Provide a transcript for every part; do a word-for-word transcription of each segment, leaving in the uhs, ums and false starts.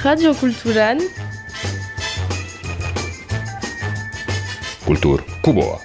Radio Kulturan Kultur Kuboa.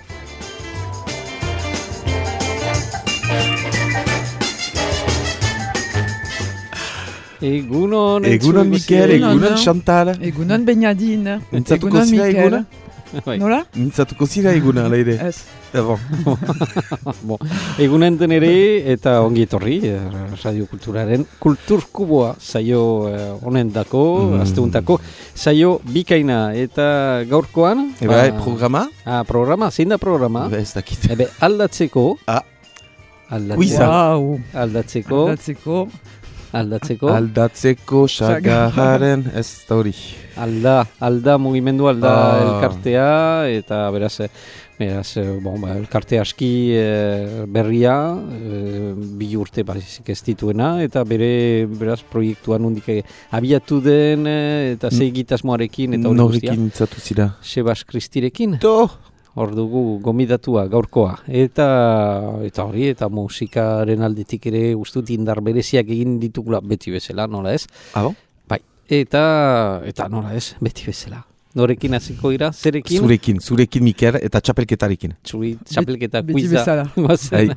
Egunon, Egunon Mikel, egunon Chantal. Egunon Benyadin. Mintzatuko zira eguna? Nola? Mintzatuko zira eguna, ala ere. Ez. Bon. bon. Egunen den ere, eta ongi etorri, Radio Kulturaren Kultur Kuboa saio honen dako, mm. asteuntako, saio bikaina, eta gaurkoan... Eba, ba, programa? Ah, programa, zein da programa? Eba, ez dakit. Ebe, aldatzeko... Ah, aldatzeko... Wow. Aldatzeko... Aldatzeko... Aldatzeko... Aldatzeko, sagarraren, ez da hori. Alda, alda mugimendu, alda ah. elkartea, eta beraz, beraz bon, ba, elkarte aski e, berria, e, bi urte bazik ez dituena, eta bere, beraz, proiektuan hundik abiatu den, eta ze egitasmoarekin, eta hori guztia. Norrekin zatu zira? Sebas Kristirekin. To! Hor dugu gomidatua, gaurkoa. Eta eta hori, eta musikaren aldetik ere ustut indar bereziak egin ditugula beti bezala, nola ez? Abo? Bai, eta, eta nola ez, beti bezala. Norekin hasiko gira, zerekin? Zurekin, zurekin Mikel eta txapelketarekin. Zuri, txapelketa, Beti kuiza. bezala. Hai.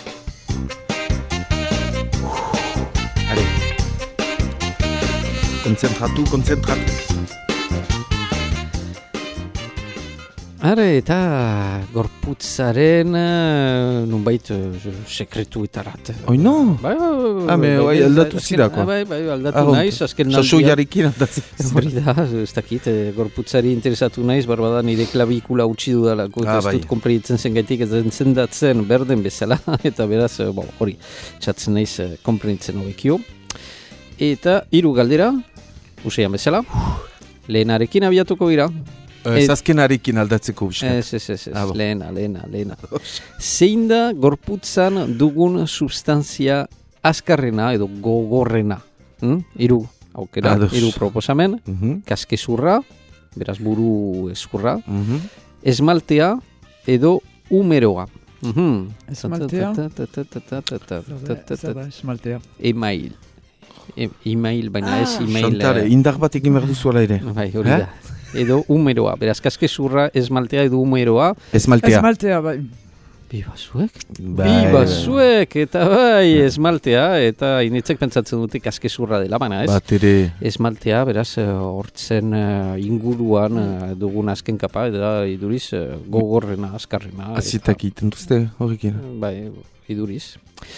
Hale. Konzentratu, konzentratu. Are, eta gorputzaren uh, nunbait uh, sekretuetarat. Oi, no? Bai, bai, bai. Ah, me, bai, aldatu zirako. Bai, bai, aldatu naiz, azken naldia. Sasoiarekin aldatzen. Hori da, ez dakit, eh, gorputzari interesatu naiz, barbada nire klabikula utzi dudalako, ah, ez bai. dut konprenitzen zen gaitik, ez zendatzen berden bezala, eta beraz, eh, bon, hori, txatzen naiz eh, konprenitzen hobekio. Eta hiru galdera, usean bezala, lehenarekin abiatuko gira. Ez azkenarekin aldatzeko biskat. Ez, ez, ez, ez. lehena, lehena, lehena. Zein da gorputzan dugun substantzia azkarrena edo gogorrena? Hm? Iru, aukera, Ados. iru proposamen, Uh -huh. kaskezurra, beraz buru ezkurra, Uh -huh. esmaltea edo umeroa. Mhm. Esmaltea? Esmaltea. Email. E- email, baina ez email. Chantale, eh, indar bat egin behar duzu ala ere. Bai, hori Eh? da. Edo umeroa, beraz kaskezurra, esmaltea edo umeroa. Esmaltea. Esmaltea, bai. Biba zuek? Bai, Biba bai. zuek, eta bai, esmaltea, eta initzek pentsatzen dute kaskezurra dela, baina ez? Bat ere. Esmaltea, beraz, eh, hortzen uh, inguruan uh, dugun azken kapa, eta iduriz uh, gogorrena, azkarrena. Azitak egiten duzte horrekin. Bai, iduriz.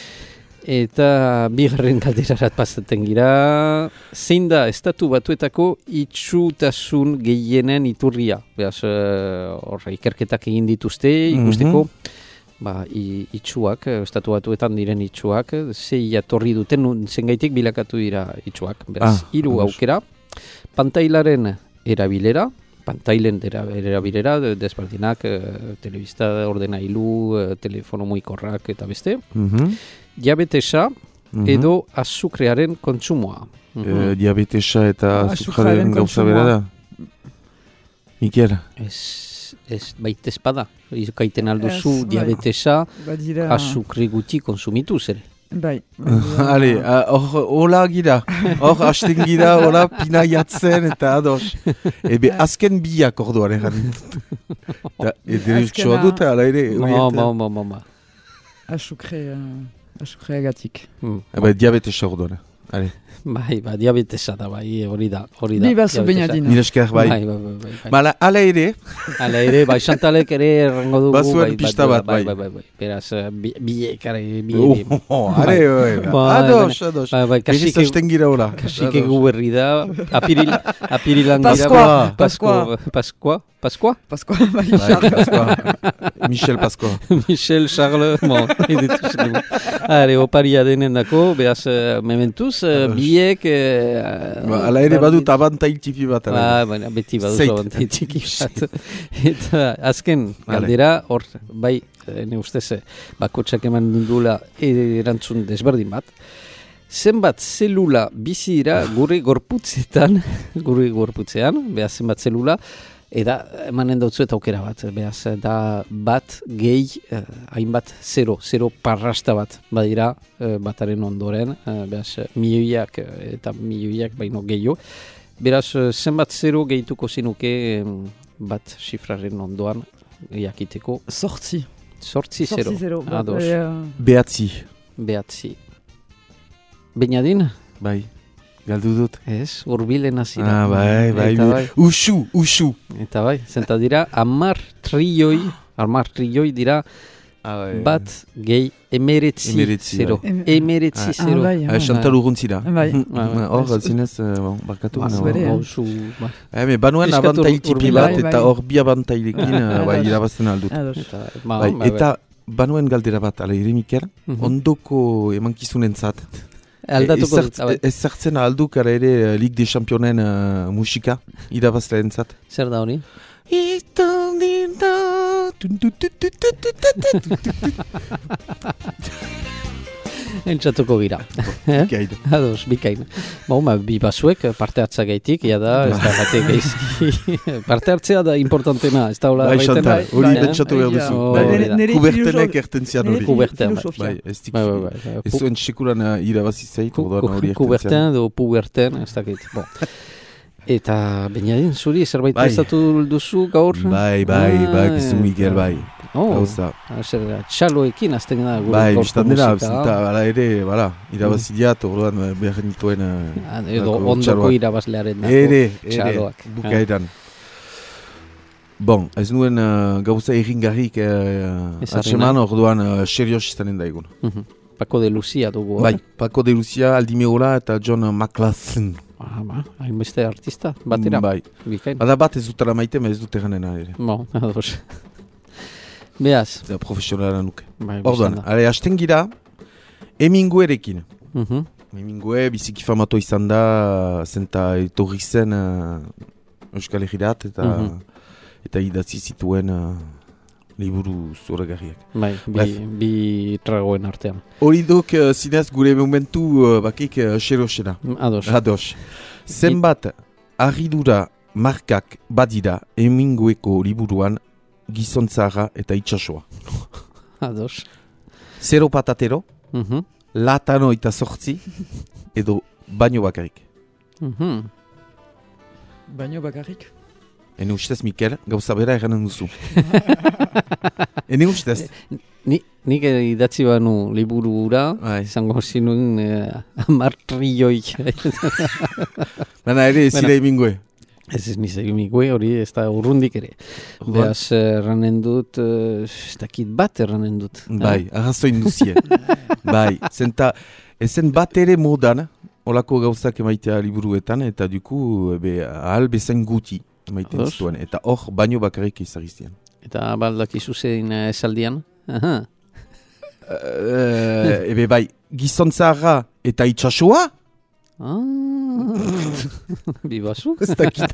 Eta bigarren galderarat pasaten gira, zein da estatu batuetako itxutasun gehienen iturria? Beraz, horre, ikerketak egin dituzte, ikusteko, ba, i, itxuak, estatu batuetan diren itxuak, zei jatorri duten, zengaitik bilakatu dira itxuak. Beraz, Ah, hiru ados. aukera, pantailaren erabilera, pantailen erabilera, desberdinak, eh, telebista, ordenailu, eh, telefono mugikorrak eta beste, Uh-huh. diabetesa Mhm. edo azukrearen kontsumoa. Eh, diabetesa eta Ah, azukrearen azukrearen gauza kontsumoa. bera da. Mikel. Ez, ez baitez bada. Ikaiten alduzu Ez, bai. diabetesa Badira... azukre guti konsumituz ere. Bai. Hale, hor, hola gira. Hor, hasten gira, hola, pina jatzen eta ados. Ebe, azken biak orduan egan. Eta, ederitxoa dut, ala ere. Ma, ma, ma, ma, ma. Azukre... Azukreagatik. Hmm. Ebe, diabetesa orduan. Hale. Bai, ba, diabetesa da, bai, hori da, hori da. Biba zu diabetesa. Benyadin. Nire esker, bai. Bai, bai, bai, bai, bai. Mala, ala ere, Hala ere, bai, Chantalek ere errango dugu. Bazuen bai, pista duela, bat, bai. Bai, bai, bai. Beraz, eh, bi- biek, are, biek. oh, oh, ale, bai. Bai, Ados, ados. Bai, bai, Berriz kasik hasten gira hola. Kasik egu berri da, apiril, apirilan Paskua, bai. Paskua. Paskua, Paskua? Paskua, bai, Bai, Charles. Pasqua. Michel Pasqua. Michel, Charles, bon, edituz dugu. Are, oparia denen dako, behaz, uh, mementuz, uh, biek... Uh, Ba, ala ere badut abantail tipi bat. ala ere. Ba, baina beti badut Zeit. abantai txiki bat. Eta azken galdera, hor, bai, eh, ne ustez, eh, bakotxak eman dula erantzun desberdin bat. Zenbat zelula bizi dira gure gorputzetan, gure gorputzean, behaz zenbat zelula, Eta emanen dautzu eta aukera bat, behaz, da bat gehi, eh, hainbat zero, zero parrasta bat, badira eh, bataren ondoren, eh, behaz, milioiak eh, eta milioiak baino gehiago. Beraz, zenbat zero gehituko zinuke em, bat xifraren ondoan jakiteko. Sortzi. Sortzi zero. Sortzi zero. Ados. Behatzi. Behatzi. Beñadin? Bai, galdu dut. Ez, urbilen azira. Ah, bai, bai, Eta bai. Usu, usu. Eta bai, zenta dira, amar trilloi, amar trilloi dira Ah, bai, bat gehi emeretzi Emeretzi, zero. bai. Emeretzi Ah, zero. bai, Ah, Chantal urruntzira. Bai. Hor, zinez, eh, bon, barkatu. Ba, no. zuere, eh? Osu, ba. Eh, me banuen Piskat abantail ur- tipi urbila. bat, Bai, eta bai. hor bi abantailekin eh, bai, irabazten aldut. Ados. Eta, ba, Bai, bai, eta banuen galdera bat, ala ere Mikel, Mhm. ondoko emankizunen zat. aldatuko dut, ah, bai. Ez zertzen alduk ala ere eh, Ligue des Championen eh, musika, irabazleen zat. Zer da hori? Entzatuko gira. Bikain. Ados, bikain. Ba, ma, bi basuek parte hartza gaitik, ia da, ez da bate gaizki. Parte hartzea da importantena, ez da hola Bai, baiten. Chantal, hori Eh? pentsatu behar duzu. Oh, Bai, hori da. Nere Kubertenek filosofia- erten zian nere hori. Kuberten, bai. filosofia. Bai, ez dik. Bai, bai, bai, bai. Ez Pu- zuen sekuran eh, irabazi zait, ku- orduan ku- hori erten zian. Kuberten edo puberten, ez dakit. Bon. Eta, Beñadin, zuri zerbait Bai. prestatu duzu gaur? Bai, bai, Ah, bai, gizu Miguel, bai. Oh, Gauza. zer, txaloekin azten da gure Bai, gaurko biztan dela, musika. zenta, ala ere, bala, irabazi diat, orduan eh, behar nituen... eh, Ah, edo nako ondoko txaloak. irabazlearen dako Ere, ere, txaloak. bukaeran. Bon, ez nuen uh, gauza erringarrik uh, Ezarri atseman, orduan uh, serios izanen da egun. Mhm. Paco de Lucia dugu. Bai, eh? Paco de Lucia, Aldi Meola eta John McLaughlin. Ah, ba, hainbeste artista, batera. Bai, Bikain. bada bat ez dutela maite, ma ez dut eganena ere. Bon, ados. Beaz. Eta profesionala nuke. Bai, Orduan, biztan da. ale, hasten gira, eminguerekin. Mhm. Emingue biziki famato izan da, zenta etorri zen uh, Euskal Herrirat, eta, Mhm. eta idatzi zituen uh, liburu zoragarriak. Bai, bi, Bref. bi tragoen artean. Hori duk uh, zinez gure momentu uh, bakik uh, xerosena. Ados. Ados. Zenbat harridura markak badira emingueko liburuan gizontzara eta itxasoa. Ados. Zero patatero, Mhm. latano eta sortzi, edo baino bakarrik. Mhm. Baino bakarrik. Ene ustez, Mikel, gauza bera eranen duzu. Ene ustez. Ni, nik idatzi banu liburura, Bai. izango zinuen eh, amar trilloi. Bana ere, ez Bena. zira emingue. Ez ez niz egimikue, hori ez da urrundik ere. Beaz, eh, erranen dut, eh, ez dakit bat erranen dut. Bai, arrazoin duzie. Bai, zenta, ezen bat ere modan, olako gauzak emaitea liburuetan, eta duku, ebe, ahal bezain guti emaiten Ados. zituen. Eta hor, baino bakarrik izarriztian. Eta baldakizu zein eh, esaldian. Aha. Uh, ebe bai, gizontzaga eta itxasua? Ah. Bibazu. Ez dakit.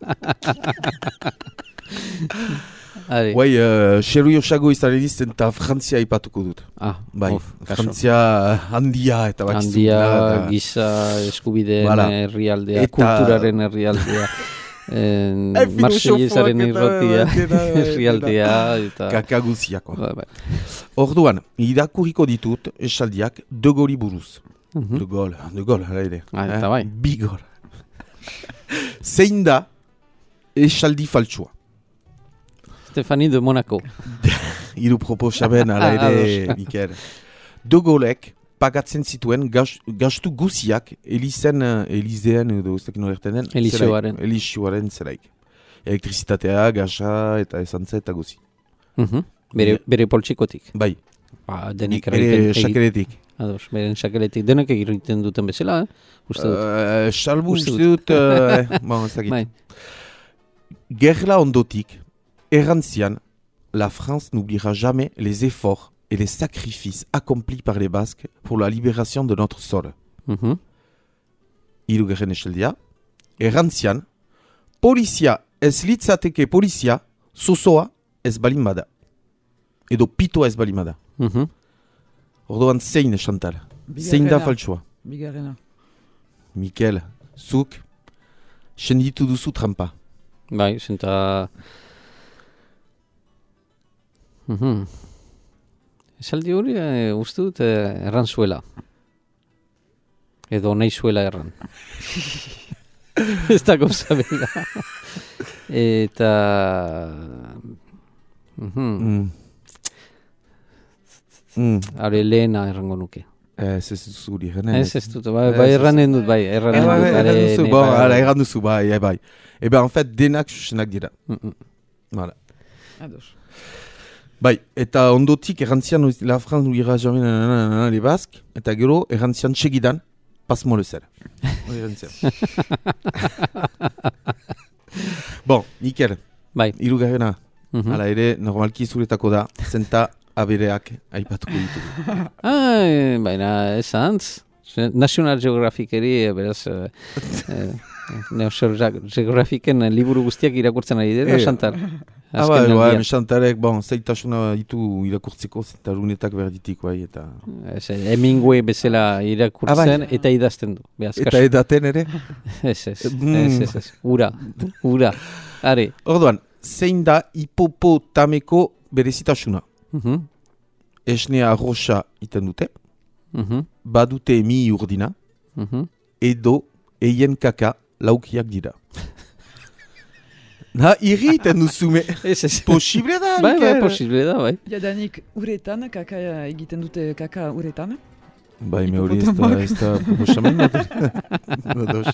Are. Guai, uh, xerui osago izan edizten eta Frantzia ipatuko dut. Ah, Bai, of, kaso. Frantzia handia eta bakizu. Handia, da- giza, eskubideen Voilà. herrialdea, Eta- kulturaren herrialdea. En, Eh, Marseillesaren filosofoak eta- irrotia, dena- herrialdea, eta... Kakaguziako. Ba, ba. Orduan, irakurriko ditut esaldiak de Gaulli buruz. Mhm. De Gaulle, de Gaulle, hala ere. Ah, eta bai. Bi Gaulle. Zein da esaldi faltsua? Stéphanie de Monaco. Hiru proposamen, hala ere, Ados. Mikel. De Gaulek pagatzen zituen gas- gastu guziak Elizen, uh, Elizean edo ez dakit nola erten den. Elizoaren. zelaik, Elizoaren zelaik. Elektrizitatea, gasa eta esantza eta guzi. Mhm. Bere, bere poltsikotik. Bai, Ba, denek ere egiten- egiten- sakeletik. Ados, beren sakeletik. Denek egiten duten bezala, eh? Uste dut. Uh, Salbu Uste uste dut, uh, bon, ez dakit. Bai. Gerla ondotik, errantzian, la France n'oubliera jamais les efforts et les sacrifices accomplis par les Basques pour la libération de notre sol. Mhm. Hirugarren esaldia, errantzian, polizia ez litzateke polizia, zozoa ez balin bada. Edo pitoa ez balin bada. Mhm. Orduan zein, Chantal? Zein da faltsua? Bigarrena. Mikel, zuk, senditu duzu trampa. Bai, zenta... Mhm. Esaldi hori, eh, uste dut, eh, erran zuela. Edo nahi zuela erran. Ez da gauza bera. Eta... Mm. Mm. Hore lehena errango nuke. Ez ez zuri, gana. Ez ez dut, bai, bai erranen dut, bai, erranen Eh, bai, dut. bai, are, erran duzu, ne, bon, bai, ara, bai. erran duzu, bai, eh, bai. Ebe, en fait, denak susenak dira. Mm, mm. Voilà. Ados. Bai, eta ondotik errantzian la France nous ira jamais nanana les Basques, eta gero errantzian segidan, pasmo le sel. Hori errantzian. Bon, Nikel, Bai. hirugarrena, Mhm. hala ere, normalki zuretako da, zenta abereak aipatuko ditugu. Ah, baina ez antz. National Geographiceri, beraz, eh, eh, National Geographiken liburu guztiak irakurtzen ari dira, Eh, Chantal. Ah, Azken bai, aldian. bai, Chantalek, bon, zaitasuna ditu irakurtzeko, zenta lunetak berditik, bai, eta... Ez, Hemingway bezala irakurtzen Ah, bai. eta idazten du. Beaz, Eta kasu. edaten ere? Ez, ez, Mm. ez, ez, ez. Ura, ura. Are. Orduan, zein da hipopotameko berezitasuna? Mhm, Esne arroxa iten dute, mhm, badute mi urdina, mhm. edo eien kaka laukiak dira. Na, irri iten duzume. Ez, ez. Posible da, Bai, bai, Mikel? posible da, bai. Jadanik uretan, kaka egiten dute kaka uretan. Bai, me hori ez da, ez da proposamen bat. Ados.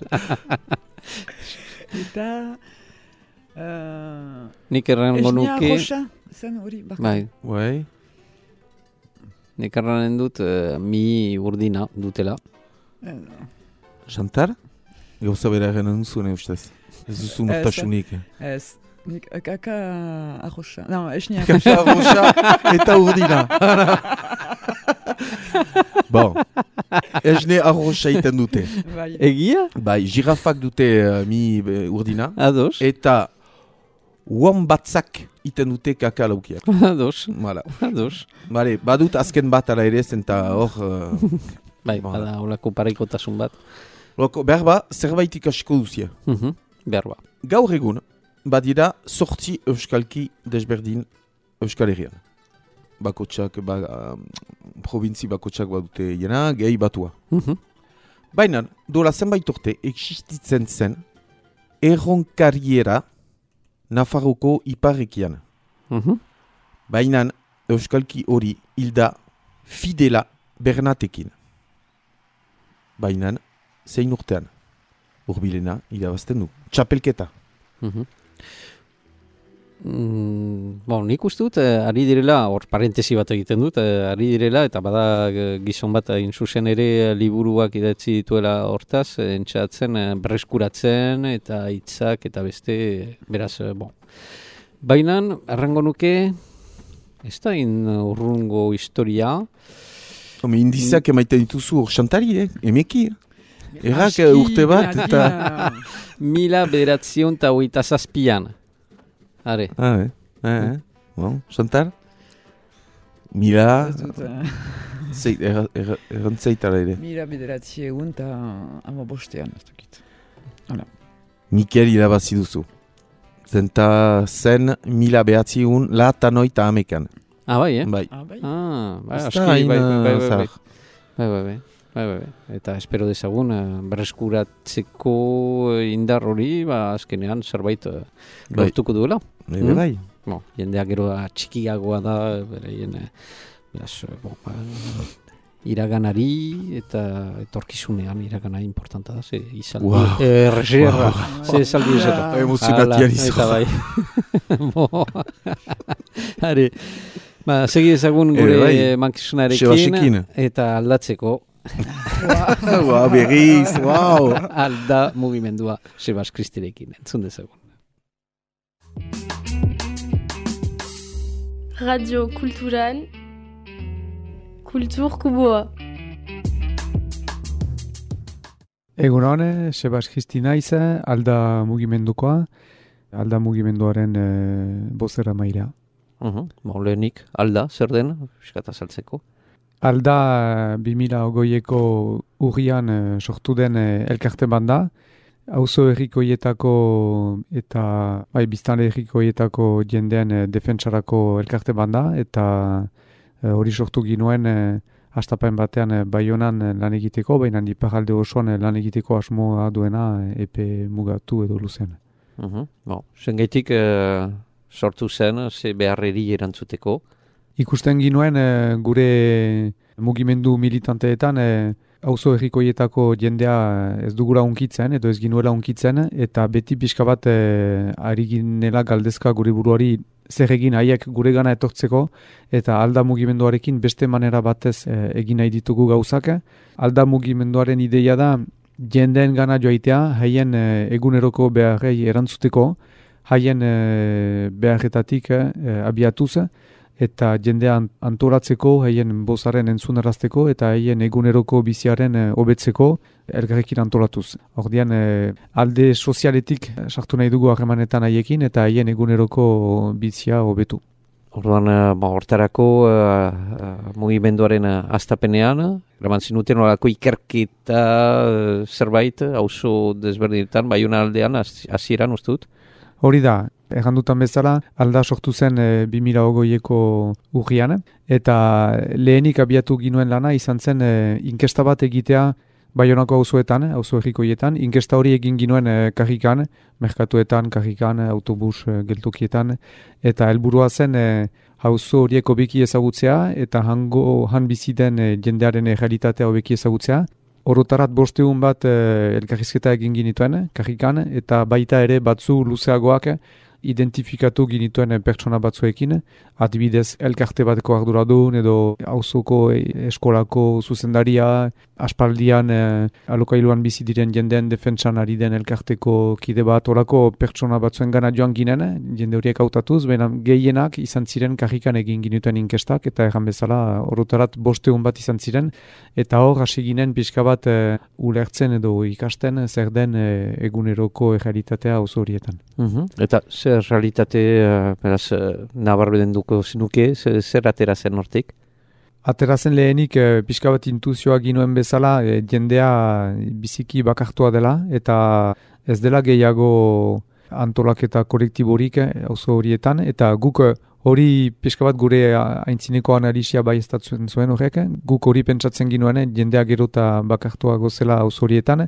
Eta... Uh, Nik errango esnea nuke... roxa, zen hori, baka. Bai, Bai, nik erranen dut eh, mi urdina dutela. Eh, Chantal? Gauza bera egenen zuen eustez. Ez duzu nortasunik. Ez, nik eh, kaka arroxa. No, esnea roxa. Kaka arroxa eta urdina. Bon, esne arroxa iten dute. Bai. Egia? Bai, jirafak dute uh, mi eh, urdina. Ados, Eta wombatzak iten dute kaka laukiak. ados, Voilà. ados. Bale, badut azken bat ala ere zen eta hor... Uh, Bai, Voilà. bada holako pareikotasun bat. loko, behar ba, zerbait ikasiko duzia. Mhm, behar ba. Gaur egun, badira sortzi euskalki desberdin Euskal Herrian. Bakotxak, ba, um, provintzi bakotxak badute jena, gehi batua. Mhm. Baina, dola zenbait urte existitzen zen erronkariera Nafarroko iparrekian. Mhm. Baina, euskalki hori hilda Fidela Bernatekin. Baina, zein urtean, urbilena irabazten du. Txapelketa. Mhm. Mm, bon, nik uste dut, eh, ari direla, hor parentesi bat egiten dut, eh, ari direla, eta bada eh, gizon bat hain zuzen ere eh, liburuak idatzi dituela hortaz, eh, entxatzen, eh, berreskuratzen, eta hitzak eta beste, eh, beraz, eh, bon. Bainan, errango nuke, ez da in urrungo historia, Home, indizeak emaiten dituzu hor Xantari, eh? Emeki. Errak Aski, eh, urte bat bera, eta... dira. mila bederatzion eta hogeita zazpian. Are, Ah, eh? Eh, eh? Bon, Xantar? Mila... Ez dut, eh, Zeit, erra- erra- errantzaitara ere. mila bederatzi egun eta ama bostean, ez dakit. Mikel irabazi duzu. Zenta zen mila behatziun la tanoi eta amekan. ah, bai, eh? Bai. Ah, bai. Ah, bai, Ez aski, da bai, hain, bai, bai, bai, eh, bai. zahar. Bai, bai, bai. Bai, bai, bai. Eta espero dezagun, eh, berreskuratzeko indar hori, ba, azkenean zerbait eh, Bai. lortuko duela. Ebe Mm. bai. Bo, jendeak gero da txikiagoa da, beraien, eh, beraz, eh, bo, ba, iraganari eta etorkizunean iragana importanta da, ze izaldi, Wow. eh, reserra, Wow. ze esaldi Ah. zeta. Emozionatia Hala, izo. eta bai. Bo, are, ba, segi ezagun Ere gure bai. eh, mankizunarekin, Sebasekin. eta aldatzeko, Ua, berriz, wow. alda mugimendua Sebas Kristirekin, entzun dezagun. Radio Kulturan Kultur Kuboa. Egun hone, Sebas Kristi naiz, alda mugimendukoa, alda mugimenduaren e, bozera maila. Uh-huh. Bon, lehenik, alda, zer den, fiskata saltzeko. Alda bi mila hogeieko urrian e, sortu den e, elkarte banda, auzo herrikoietako eta bai, biztanle herrikoietako jendeen e, defentsarako elkarte banda, eta e, hori sortu ginuen e, astapen batean e, Baionan e, lan egiteko, baina iparralde osoan e, lan egiteko asmoa duena e, epe mugatu edo luzen. Uh-huh. Bon, zengaitik uh, sortu zen, ze beharreri erantzuteko? Ikusten ginuen e, gure mugimendu militanteetan e, auzo herrikoietako jendea ez dugula unkitzen edo ez ginuela unkitzen eta beti pixka bat e, ari ginela galdezka gure buruari zer egin haiek gure gana etortzeko eta alda mugimenduarekin beste manera batez e, egin nahi ditugu gauzak. Alda mugimenduaren ideia da jendeen gana joaitea haien e, eguneroko beharrei erantzuteko, haien e, beharretatik e, abiatuz eta jendean antolatzeko, haien bozaren entzunarazteko eta haien eguneroko biziaren e, hobetzeko elgarrekin antolatuz. Ordian e, alde sozialetik sartu nahi dugu harremanetan haiekin eta haien eguneroko bizia hobetu. Orduan, ba, hortarako uh, uh, mugimenduaren uh, astapenean, eraman zinuten horako ikerketa uh, zerbait, auzo desberdinetan, Baiona aldean, hasieran uste dut? Hori da, errandutan bezala, alda sortu zen e, bi mila hogeieko urrian, eta lehenik abiatu ginuen lana izan zen e, inkesta bat egitea Baionako auzoetan, auzo herrikoietan, inkesta hori egin ginuen e, karrikan, merkatuetan, karrikan, autobus e, geltokietan, eta helburua zen e, auzo horiek hobeki ezagutzea, eta hango han bizi den e, jendearen e, realitatea hobeki ezagutzea. Orotarat bosteun bat e, elkarrizketa egin ginituen, karrikan, eta baita ere batzu luzeagoak identifikatu ginituen pertsona batzuekin, adibidez elkarte bateko arduradun edo auzoko eskolako zuzendaria, aspaldian e, alokailuan bizi diren jendeen defentsan ari den elkarteko kide bat, orako pertsona batzuen gana joan ginen, jende horiek hautatuz, baina gehienak izan ziren karrikan egin ginituen inkestak, eta erran bezala orotarat bosteun bat izan ziren, eta hor hasi ginen pixka bat e, ulertzen edo ikasten zer den e, eguneroko errealitatea auzo horietan. Uh-huh. Eta zer realitate, uh, beraz, uh, nabarben duko zenuke, zer, zer atera zen hortik? Atera zen lehenik e, pixka bat intuzioa ginuen bezala e, jendea biziki bakartua dela eta ez dela gehiago antolaketa kolektiborik auzo horietan eta guk hori pixka bat gure aintzineko analisia baiestatzen zuen horrek, guk hori pentsatzen ginuen jendea gero eta bakartua gozela auzo horietan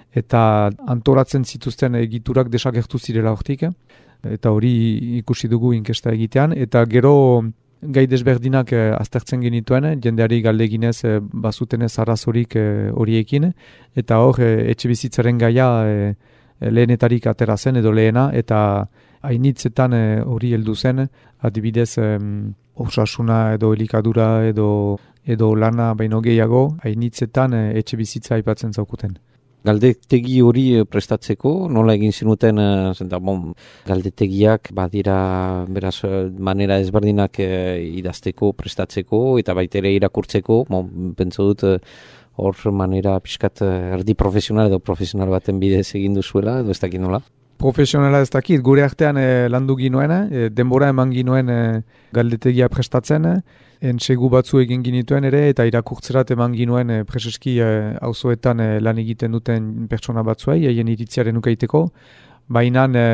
eta antolatzen zituzten egiturak desagertu zirela hortik eta hori ikusi dugu inkesta egitean eta gero gai desberdinak eh, aztertzen genituen, jendeari galdeginez eh, bazutenez arazorik eh, horiekin, eta hor eh, etxe bizitzaren gaia eh, lehenetarik atera zen edo lehena, eta hainitzetan hori eh, heldu zen, adibidez eh, osasuna edo elikadura edo, edo lana baino gehiago, hainitzetan eh, etxe bizitza aipatzen zaukuten. Galdetegi hori prestatzeko, nola egin zinuten, zenta, bon, galdetegiak badira beraz manera ezberdinak e, idazteko, prestatzeko eta baitere irakurtzeko, bon, pentsa dut hor manera pixkat erdi profesional edo profesional baten bidez egin duzuela, edo ez dakit nola? Profesionala ez dakit, gure artean e, landu ginuen, e, denbora eman ginuen e, galdetegia prestatzen, entsegu batzu egin ginituen ere, eta irakurtzerat eman ginuen e, preseski auzoetan e, lan egiten duten pertsona batzuei, haien iritziaren ukaiteko, baina e,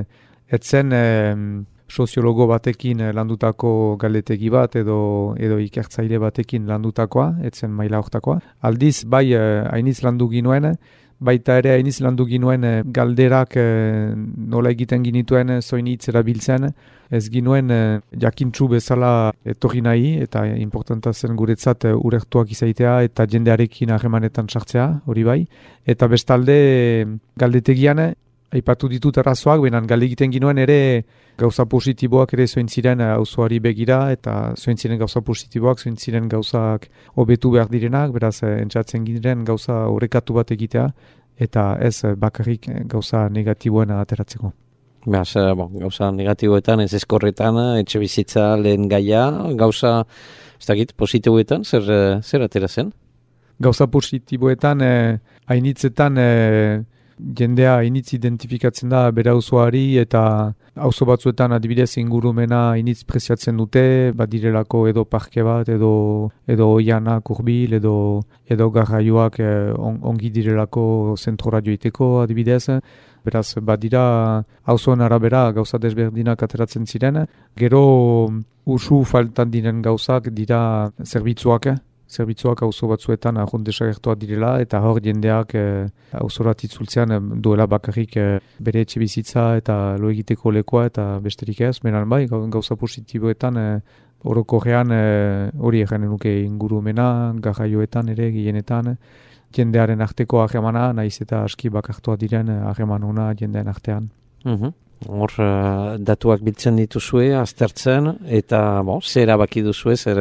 etzen e, soziologo batekin landutako galdetegi bat edo, edo ikertzaile batekin landutakoa, etzen maila hortakoa. Aldiz, bai, hainiz landu ginuen, baita ere hainiz landu ginuen galderak e, nola egiten ginituen zoinitz erabiltzen, ez ginuen e, jakintzu bezala etorri nahi eta importanta zen guretzat e, urertuak izaitea eta jendearekin harremanetan sartzea, hori bai. Eta bestalde galdetegian aipatu ditut arrazoak, baina galde egiten ginuen ere gauza positiboak ere zoin ziren auzoari begira eta zoin ziren gauza positiboak, zoin ziren gauzak hobetu behar direnak, beraz entzatzen giren gauza horrekatu bat egitea eta ez bakarrik gauza negatiboena ateratzeko. Beraz, bon, gauza negatiboetan, ez eskorretan, etxe bizitza lehen gaia, gauza, ez dakit, positiboetan, zer, zer atera zen? Gauza positiboetan, eh, hainitzetan, eh, jendea hainitz identifikatzen da bere auzoari eta auzo batzuetan adibidez ingurumena hainitz preziatzen dute, badirelako edo parke bat, edo edo oianak hurbil, edo edo garraioak eh, on, ongi direlako zentrora joiteko adibidez. Beraz, badira auzoen arabera gauza desberdinak ateratzen ziren. Gero usu faltan diren gauzak dira zerbitzuak, zerbitzuak auzo batzuetan ahont desagertuak direla, eta hor jendeak eh, auzorat itzultzean eh, duela bakarrik eh, bere etxe bizitza eta lo egiteko lekoa eta besterik ez, beran bai, gauza positiboetan eh, orokorrean hori eh, egenen nuke ingurumena, garraioetan ere, gehienetan, jendearen arteko harremana, naiz eta aski bakartua diren harreman ona jendearen artean. Mhm. Hor, uh, datuak biltzen dituzue, aztertzen, eta bon, zer erabaki duzue, zer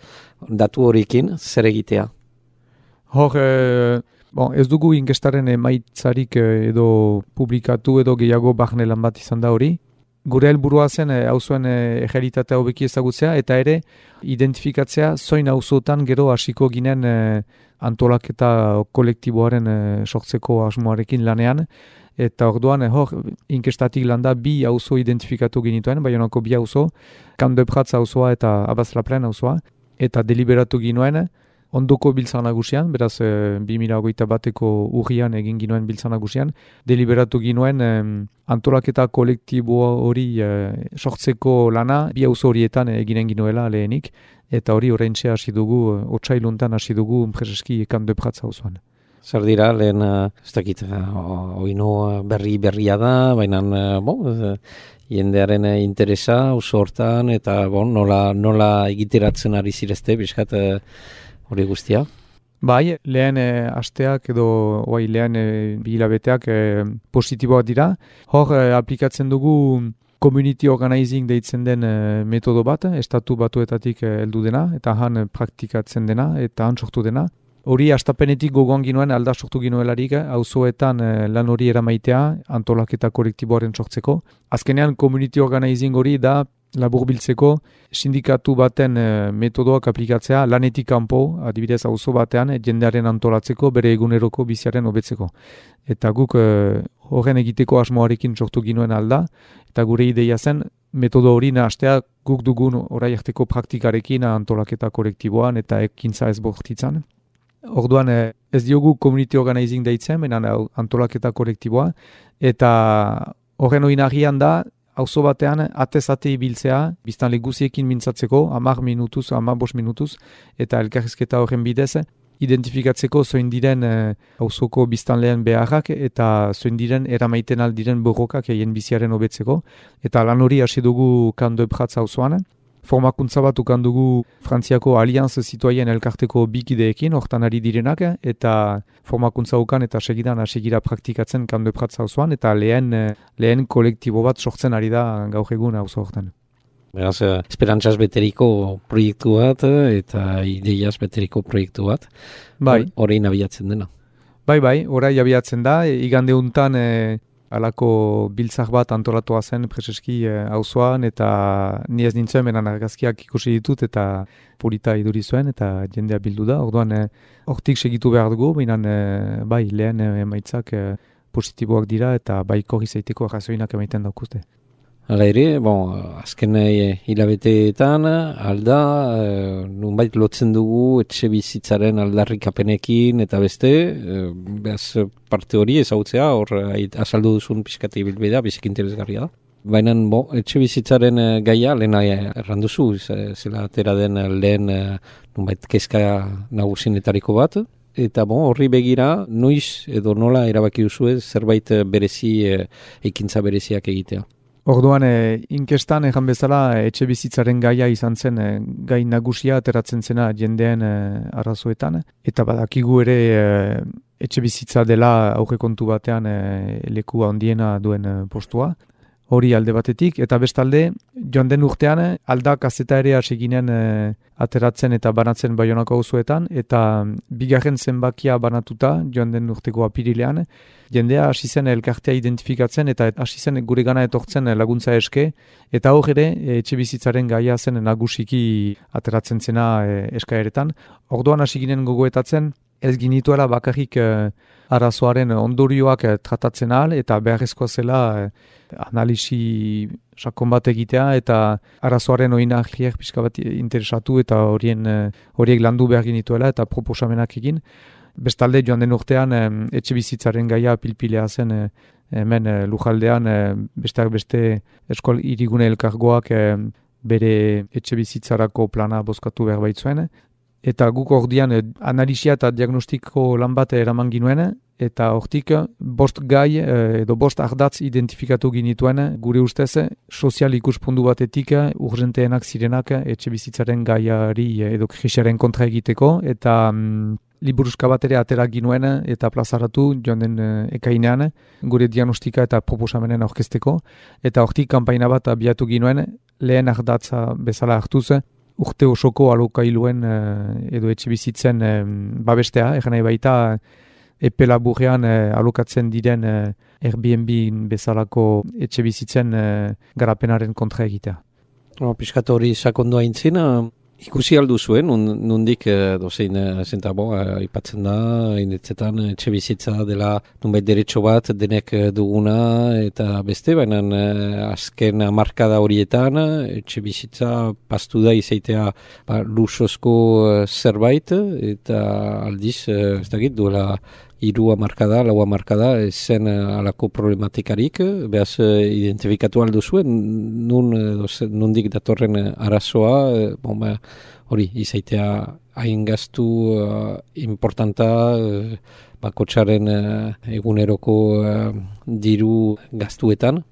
datu horiekin, zer egitea? Hor, eh, bon, ez dugu inkestaren emaitzarik eh, edo publikatu edo gehiago barne lan bat izan da hori. Gure helburua zen eh, auzuen eh, egeritatea hobeki ezagutzea, eta ere identifikatzea zoin auzotan gero hasiko ginen eh, antolaketa kolektiboaren eh, sortzeko asmoarekin lanean. Eta orduan, hor, inkestatik landa bi auzo identifikatu ginituen, Baionako bi auzo, Camp de Prats auzoa eta Abbas-la-Plaine auzoa, eta deliberatu ginuen, ondoko biltzan nagusian, beraz, e, bi mila hogeita bateko urrian egin ginuen biltzan nagusian, deliberatu ginuen e, antolaketa kolektibo hori e, sortzeko lana, bi auzo horietan eginen ginuela lehenik, eta hori oraintxe hasi dugu, otsailuntan hasi dugu, preseski Camp de Prats auzoan. Zer dira, lehen, ez dakit, oino berri berria da, baina, bon, jendearen interesa, oso hortan, eta, bon, nola, nola egiteratzen ari zirezte, bizkat, hori guztia? Bai, lehen e, asteak edo, oai, lehen e, bi hilabeteak e, positiboak dira. Hor, e, aplikatzen dugu community organizing deitzen den e, metodo bat, estatu batuetatik e, heldu dena, eta han praktikatzen dena, eta han sortu dena. Hori astapenetik gogoan ginuen alda sortu ginuelarik, auzoetan eh, lan hori eramaitea, antolaketa kolektiboaren sortzeko. Azkenean, community organizing hori da laburbiltzeko sindikatu baten eh, metodoak aplikatzea lanetik kanpo, adibidez auzo batean, jendearen antolatzeko bere eguneroko biziaren hobetzeko. Eta guk eh, horren egiteko asmoarekin sortu ginuen alda, eta gure ideia zen, metodo hori nahastea guk dugun orai arteko praktikarekin antolaketa kolektiboan eta ekintza ez bortitzan. Orduan ez diogu community organizing deitzen, benen antolaketa kolektiboa, eta horren oinarrian da, auzo batean atez-ate ibiltzea, biztanle guziekin mintzatzeko, hamar minutuz, hamar bost minutuz, eta elkarrizketa horren bidez, identifikatzeko zoin diren auzoko biztanleen beharrak, eta zoin diren eramaiten aldiren borrokak egin biziaren hobetzeko, eta lan hori hasi dugu Camp de Prats auzoan. Formakuntza bat ukan dugu Frantziako Allianz Zituaien elkarteko bikideekin, hortan ari direnak, eta formakuntza ukan eta segidan asegira praktikatzen Camp de Prats auzoan, eta lehen, lehen kolektibo bat sortzen ari da gaur egun auzo hortan. Beraz, esperantzaz beteriko proiektu bat, eta ideiaz beteriko proiektu bat, bai. Hori abiatzen dena. Bai, bai, orai abiatzen da, igande untan e, alako biltzak bat antolatua zen preseski auzoan, eta ni ez nintzen benan argazkiak ikusi ditut eta polita iduri zuen eta jendea bildu da. Orduan hortik segitu behar dugu, baina bai lehen emaitzak positiboak dira eta bai korri zaiteko arrazoinak emaiten daukuzte. Hala ere, bon, azken hilabeteetan, alda, e, nunbait lotzen dugu etxe bizitzaren aldarrikapenekin eta beste, e, behaz parte hori ezagutzea, hor azaldu duzun pixkati bilbidea, bizik interesgarria da. Baina, bo, etxe bizitzaren gaia, lehen erranduzu, zela atera den lehen nunbait kezka nagusinetariko bat, eta bon, horri begira, noiz edo nola erabaki duzu zerbait berezi, e, ekintza bereziak egitea. Orduan, e, inkestan egan bezala etxe bizitzaren gaia izan zen e, gai nagusia ateratzen zena jendeen e, arrazoetan. Eta badakigu ere e, etxe bizitza dela aurrekontu batean e, leku handiena duen e, postua. Hori alde batetik, eta bestalde, joan den urtean alda kazeta ere hasi ginen e, ateratzen eta banatzen Baionako auzoetan, eta bigarren zenbakia banatuta joan den urteko apirilean, jendea hasi zen elkartea identifikatzen eta hasi zen gure gana etortzen laguntza eske, eta hor ere etxe bizitzaren gaia zen nagusiki ateratzen zena e, eskaeretan. Orduan hasi ginen gogoetatzen, ez ginituela bakarrik e, arazoaren ondorioak e, tratatzen ahal, eta beharrezkoa zela e, analisi sakon bat egitea, eta arazoaren oinarriak pixka bat interesatu, eta horien e, horiek landu behar ginituela, eta proposamenak egin. Bestalde joan den urtean e, etxe bizitzaren gaia pilpilea zen e, hemen e, lujaldean e, besteak beste eskol hirigune elkargoak e, bere etxe bizitzarako plana bozkatu behar baitzuen. eta guk ordian eh, analisia eta diagnostiko lan bat eraman ginuen, eta hortik bost gai eh, edo bost ardatz identifikatu ginituen, gure ustez sozial ikuspundu batetik urgenteenak zirenak etxe bizitzaren gaiari edo krisiaren kontra egiteko, eta mm, liburuska bat ere atera ginuen eta plazaratu joan den eh, ekainean gure diagnostika eta proposamenen aurkezteko, eta hortik kanpaina bat abiatu ginuen lehen ardatza bezala hartuz, urte osoko alokailuen eh, edo etxe bizitzen eh, babestea, egan nahi baita epe laburrean eh, alokatzen diren eh, Airbnb bezalako etxe bizitzen eh, garapenaren kontra egitea. No, Piskat hori sakondoa intzin, ikusi aldu zuen, nondik eh, dozein eh, zentabo, eh, aipatzen da, inetzetan etxe bizitza dela nunbait derecho bat denek duguna eta beste, baina eh, azken hamarkada horietan etxe bizitza pastu da izaitea ba, lusozko eh, zerbait, eta aldiz, eh, ez dakit, duela hiru hamarkada, lau hamarkada, zen uh, alako problematikarik, behaz uh, identifikatu aldu zuen, nun, uh, nundik datorren uh, arazoa, uh, bon, ba, hori, izaitea hain gaztu uh, importanta, uh, bakotxaren uh, eguneroko uh, diru gaztuetan.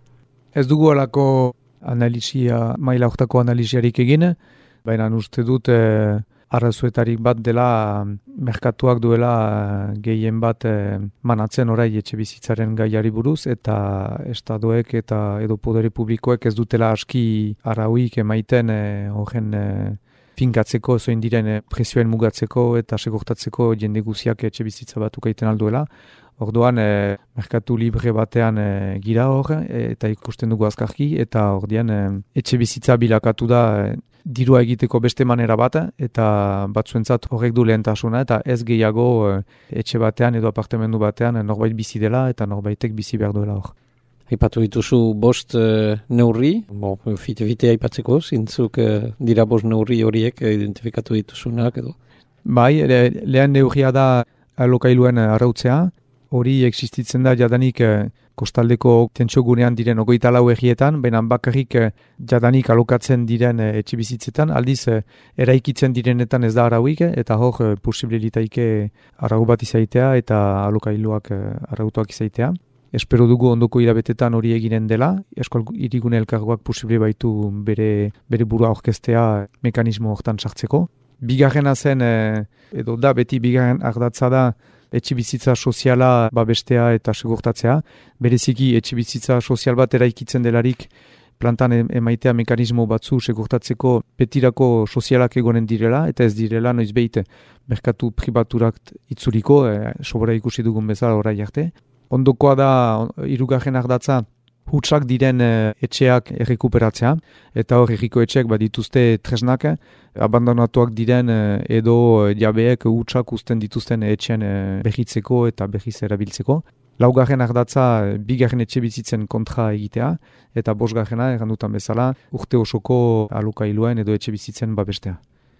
Ez dugu alako analisia, maila hortako analisiarik egin, baina uste dut eh, arrazoetarik bat dela merkatuak duela gehien bat eh, manatzen orai etxe bizitzaren gaiari buruz, eta estadoek eta edo podere publikoek ez dutela aski arauik emaiten eh, horren eh, finkatzeko, zoin diren eh, presioen mugatzeko eta segurtatzeko jende guziak etxe bizitza bat ukaiten alduela. Orduan, eh, merkatu libre batean eh, gira hor, eh, eta ikusten dugu azkarki, eta ordian eh, etxe bizitza bilakatu da eh, dirua egiteko beste manera bat, eta batzuentzat horrek du lehentasuna, eta ez gehiago eh, etxe batean edo apartamendu batean eh, norbait bizi dela, eta norbaitek bizi behar duela hor. Aipatu dituzu bost uh, neurri, bo, fite-fite aipatzeko, zintzuk uh, dira bost neurri horiek uh, identifikatu dituzunak edo? Bai, le, lehen neurria da alokailuen arautzea, hori existitzen da jadanik eh, kostaldeko tentsogunean diren ogoita lau egietan, baina bakarrik eh, jadanik alokatzen diren eh, etxe bizitzetan, aldiz eh, eraikitzen direnetan ez da arauik, eta hor eh, posible litaike arau bat izaitea eta alokailuak eh, arautuak izaitea. Espero dugu ondoko irabetetan hori eginen dela, Eskol Hirigune Elkargoak posible baitu bere, bere burua orkestea mekanismo hortan sartzeko. Bigarrena zen, eh, edo da beti bigarren ardatza da, etxe bizitza soziala babestea eta segurtatzea. Bereziki etxe bizitza sozial bat eraikitzen delarik plantan emaitea mekanismo batzu segurtatzeko betirako sozialak egonen direla, eta ez direla noiz behite merkatu pribaturak itzuriko, e, sobora ikusi dugun bezala orai arte. Ondokoa da, hirugarren ardatza, hutsak diren e, etxeak errekuperatzea, eta hor erriko etxeak badituzte tresnak, abandonatuak diren e, edo jabeek hutsak uzten dituzten etxean e, behitzeko eta behiz erabiltzeko. Laugarren ardatza, bigarren etxe bizitzen kontra egitea, eta bosgarrena, errandutan bezala, urte osoko alokailuen edo etxe bizitzen babestea.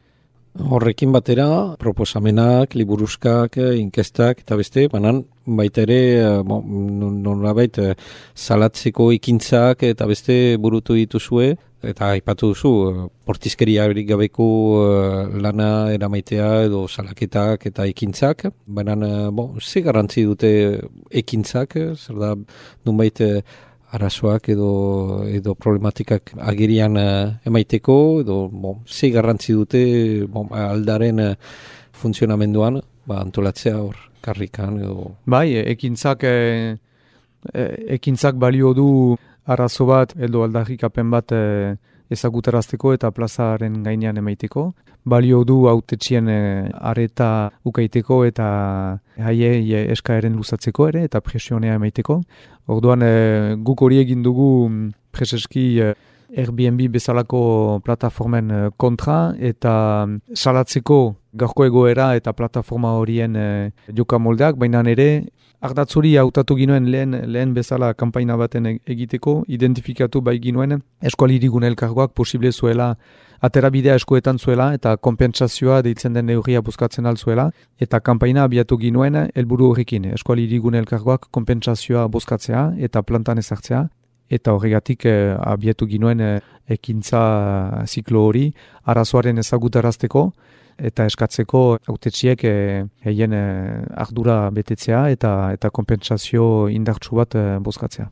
Horrekin batera, proposamenak, liburuskak, inkestak eta beste, banan baita ere, nolabait, salatzeko ekintzak eta beste burutu dituzue, eta aipatu duzu, bortizkeriarik gabeko lana eramaitea edo salaketak eta ekintzak, banan, bon, ze garrantzi dute ekintzak, zer da, nunbait, arazoak edo, edo problematikak agerian uh, emaiteko, edo bon, ze garrantzi dute bon, aldaren uh, funtzionamenduan, ba, antolatzea hor karrikan edo... Bai, ekintzak, e, e, ekintzak balio du arazo bat, edo aldarrikapen bat e, ezagutarazteko eta plazaren gainean emaiteko. Balio du hautetxien e, areta ukaiteko eta haiei eskaeren luzatzeko ere eta presionea emaiteko. Orduan e, guk hori egin dugu preseski e, Airbnb bezalako plataformen e, kontra eta salatzeko gaurko egoera eta plataforma horien e, jokamoldeak, baina ere ardatz hori hautatu ginuen lehen, lehen bezala kanpaina baten egiteko, identifikatu bai ginuen Eskol Hirigune Elkargoak posible zuela, aterabidea eskuetan zuela eta konpentsazioa deitzen den neurria buskatzen altzuela, eta kanpaina abiatu ginuen helburu horrekin, Eskol Hirigune Elkargoak konpentsazioa buskatzea eta plantan ezartzea, eta horregatik eh, abietu ginuen eh, ekintza ziklo hori, arazoaren ezagutarazteko, eta eskatzeko hautetsiek eh, heien eh, ardura betetzea eta eta konpentsazio indartsu bat eh, bozkatzea.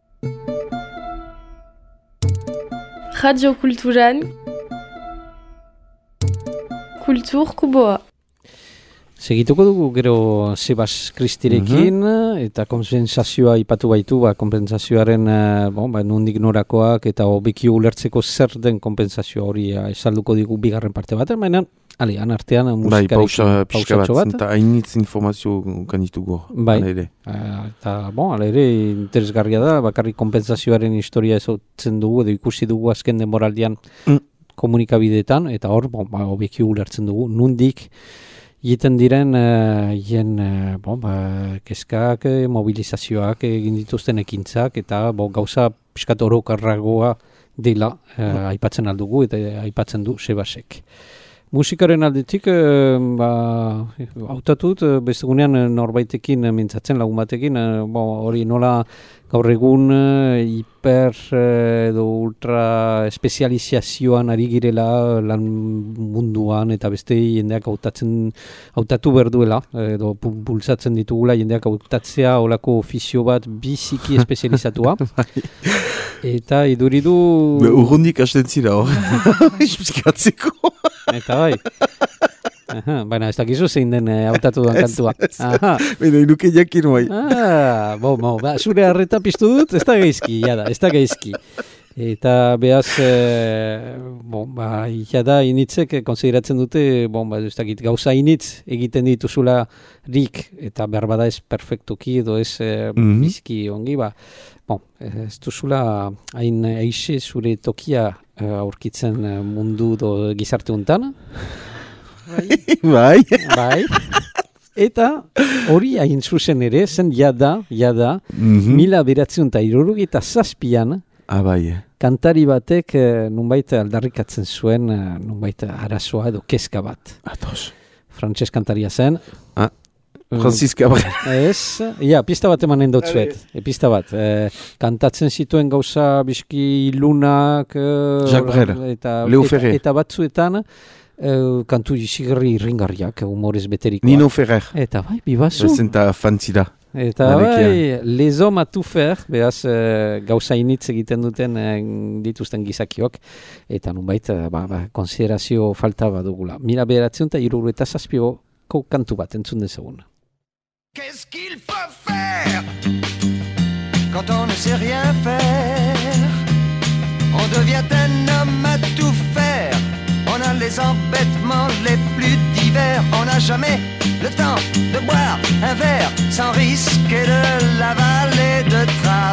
Radio Kulturan Kultur Kuboa. Segituko dugu gero Sebas Kristirekin, mm-hmm. eta konpensazioa ipatu baitu, ba, konpensazioaren uh, bon, ba, nondik norakoak eta hobeki ulertzeko zer den konpensazioa hori uh, esalduko digu bigarren parte baten, baina ali, anartean musikarekin bai, pausa, pausatxo bat. Eta hainitz informazio kanitugu. Bai, uh, eta bon, ala ere interesgarria da, bakarrik konpensazioaren historia ezotzen dugu, edo ikusi dugu azken denboraldian mm. komunikabideetan, eta hor, bon, ba, hobeki ulertzen dugu, nondik egiten diren hien uh, bon, ba, keskak, mobilizazioak egin dituzten ekintzak eta bo, gauza piskat orokarragoa dela uh, aipatzen aldugu eta aipatzen du Sebasek. Musikaren aldetik, uh, ba, hautatut, uh, bestegunean norbaitekin uh, mintzatzen lagun batekin, uh, bo, hori nola gaur egun uh, hiper uh, edo ultra espezializazioan ari girela lan munduan eta beste jendeak hautatzen hautatu berduela edo bultzatzen ditugula jendeak hautatzea olako ofizio bat biziki espezializatua. Eta iduridu... Urrundik hasten zira hor. Espikatzeko. Eta bai. Aha, baina ez dakizu zein den hautatu duan kantua. Aha. Baina inuke jakin bai. Ah, bo, bo, ba, zure harreta piztu dut, ez da gaizki, jada, ez da gaizki. Eta behaz, e, bon, ba, jada initzek konsideratzen dute, bon, ba, ez dakit, gauza initz egiten dituzula rik, eta behar bada ez perfektuki edo ez e, mm-hmm. bizki ongi, ba, bon, ez duzula hain eixe zure tokia e, aurkitzen mundu do gizarte untan. Bai. Bai. Eta hori hain zuzen ere, zen jada, jada, mm-hmm. mila beratzen eta irurugita zazpian, ah, bai. kantari batek eh, nunbait aldarrikatzen zuen, eh, nunbait arazoa edo kezka bat. Atos. Frantses kantaria zen. Ah, Francis Cabrel. Ez, ja, pista bat emanen dutzuet. E, pista bat. Eh, kantatzen zituen gauza bizki lunak, eh, Jacques Brel, eta, Leo eta, Ferrer. eta batzuetan, Uh, kantu izigarri irringarriak, humorez beterikoak. Nino Ferrer. Eta bai, bibazu. Zenta fantzida. Eta bai, les hommes à tout faire, behaz uh, gauza initz egiten duten uh, dituzten gizakiok, eta nunbait, uh, ba, ba, konsiderazio falta badugula. Mila beratzen eta iruru eta zazpioko kantu bat entzun dezagun. Qu'est-ce qu'il faut faire quand on ne sait rien faire? On devient un homme à tout faire. On a les embêtements les plus divers. On n'a jamais le temps de boire un verre sans risquer de l'avaler de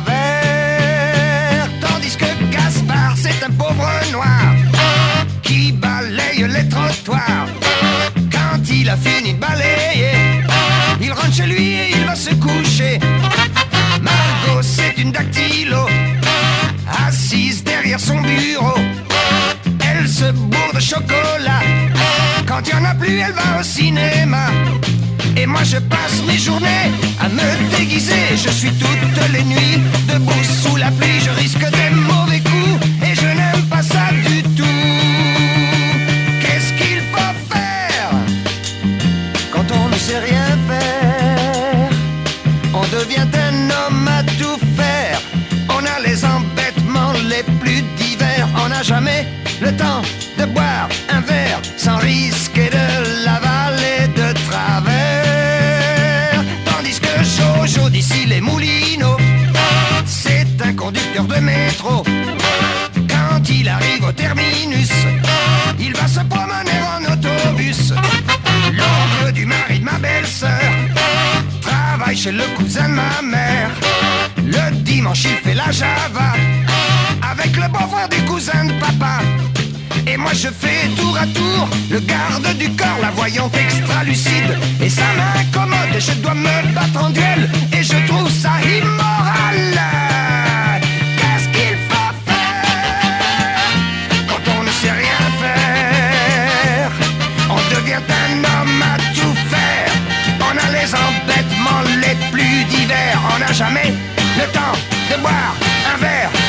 travers. Tandis que Gaspard, c'est un pauvre noir qui balaye les trottoirs. Quand il a fini de balayer, il rentre chez lui et il va se coucher. Margot, c'est une dactylo assise derrière son bureau. Elle se bourre de chocolat. Quand il n'y en a plus, elle va au cinéma. Et moi je passe mes journées à me déguiser. Je suis toutes les nuits debout sous la pluie. Je risque des mauvais coups et je n'aime pas ça du tout. Qu'est-ce qu'il faut faire quand on ne sait rien faire? On devient un homme à tout faire. On a les embêtements les plus divers. On n'a jamais le temps de boire un verre sans risquer de l'avaler de travers. Tandis que Jojo d'ici les Moulineaux, c'est un conducteur de métro. Quand il arrive au terminus, il va se promener en autobus. L'oncle du mari de ma belle-sœur travaille chez le cousin de ma mère. Le dimanche il fait la java avec le beau-frère du cousin de papa. Et moi je fais tour à tour le garde du corps, la voyante extra lucide. Et ça m'incommode et je dois me battre en duel. Et je trouve ça immoral. Qu'est-ce qu'il faut faire quand on ne sait rien faire? On devient un homme à tout faire. On a les embêtements les plus divers. On n'a jamais le temps de boire un verre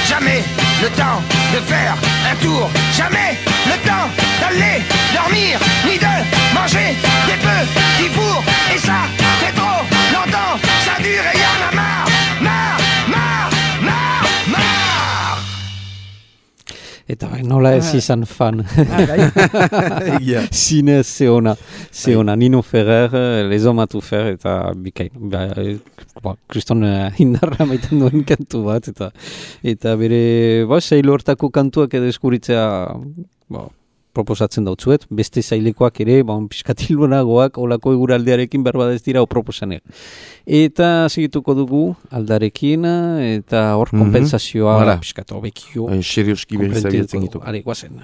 de faire un tour. Jamais le temps d'aller dormir, ni de manger des petits fours. Et ça fait trop longtemps, ça dure et y'en a marre, marre, marre, marre, marre. Eta bai, nola ez izan fan. Egia. Zine zeona, zeona, Nino Ferrer, Les Hommes à tout faire, eta bikain. Ba, ba, kriston uh, indarra maiten duen kantu bat, eta eta bere, ba, sailo hortako kantuak edo eskuritzea, ba, proposatzen dautzuet, beste zailekoak ere, ba, piskatilunagoak, olako eguraldearekin berba ez dira, o proposanek. Eta segituko dugu aldarekin, eta hor Mhm. kompensazioa, Voilà. piskatu hobekio, Hain serioski behiz abiatzen gitu. Are, guazen.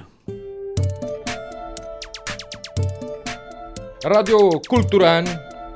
Radio Kulturan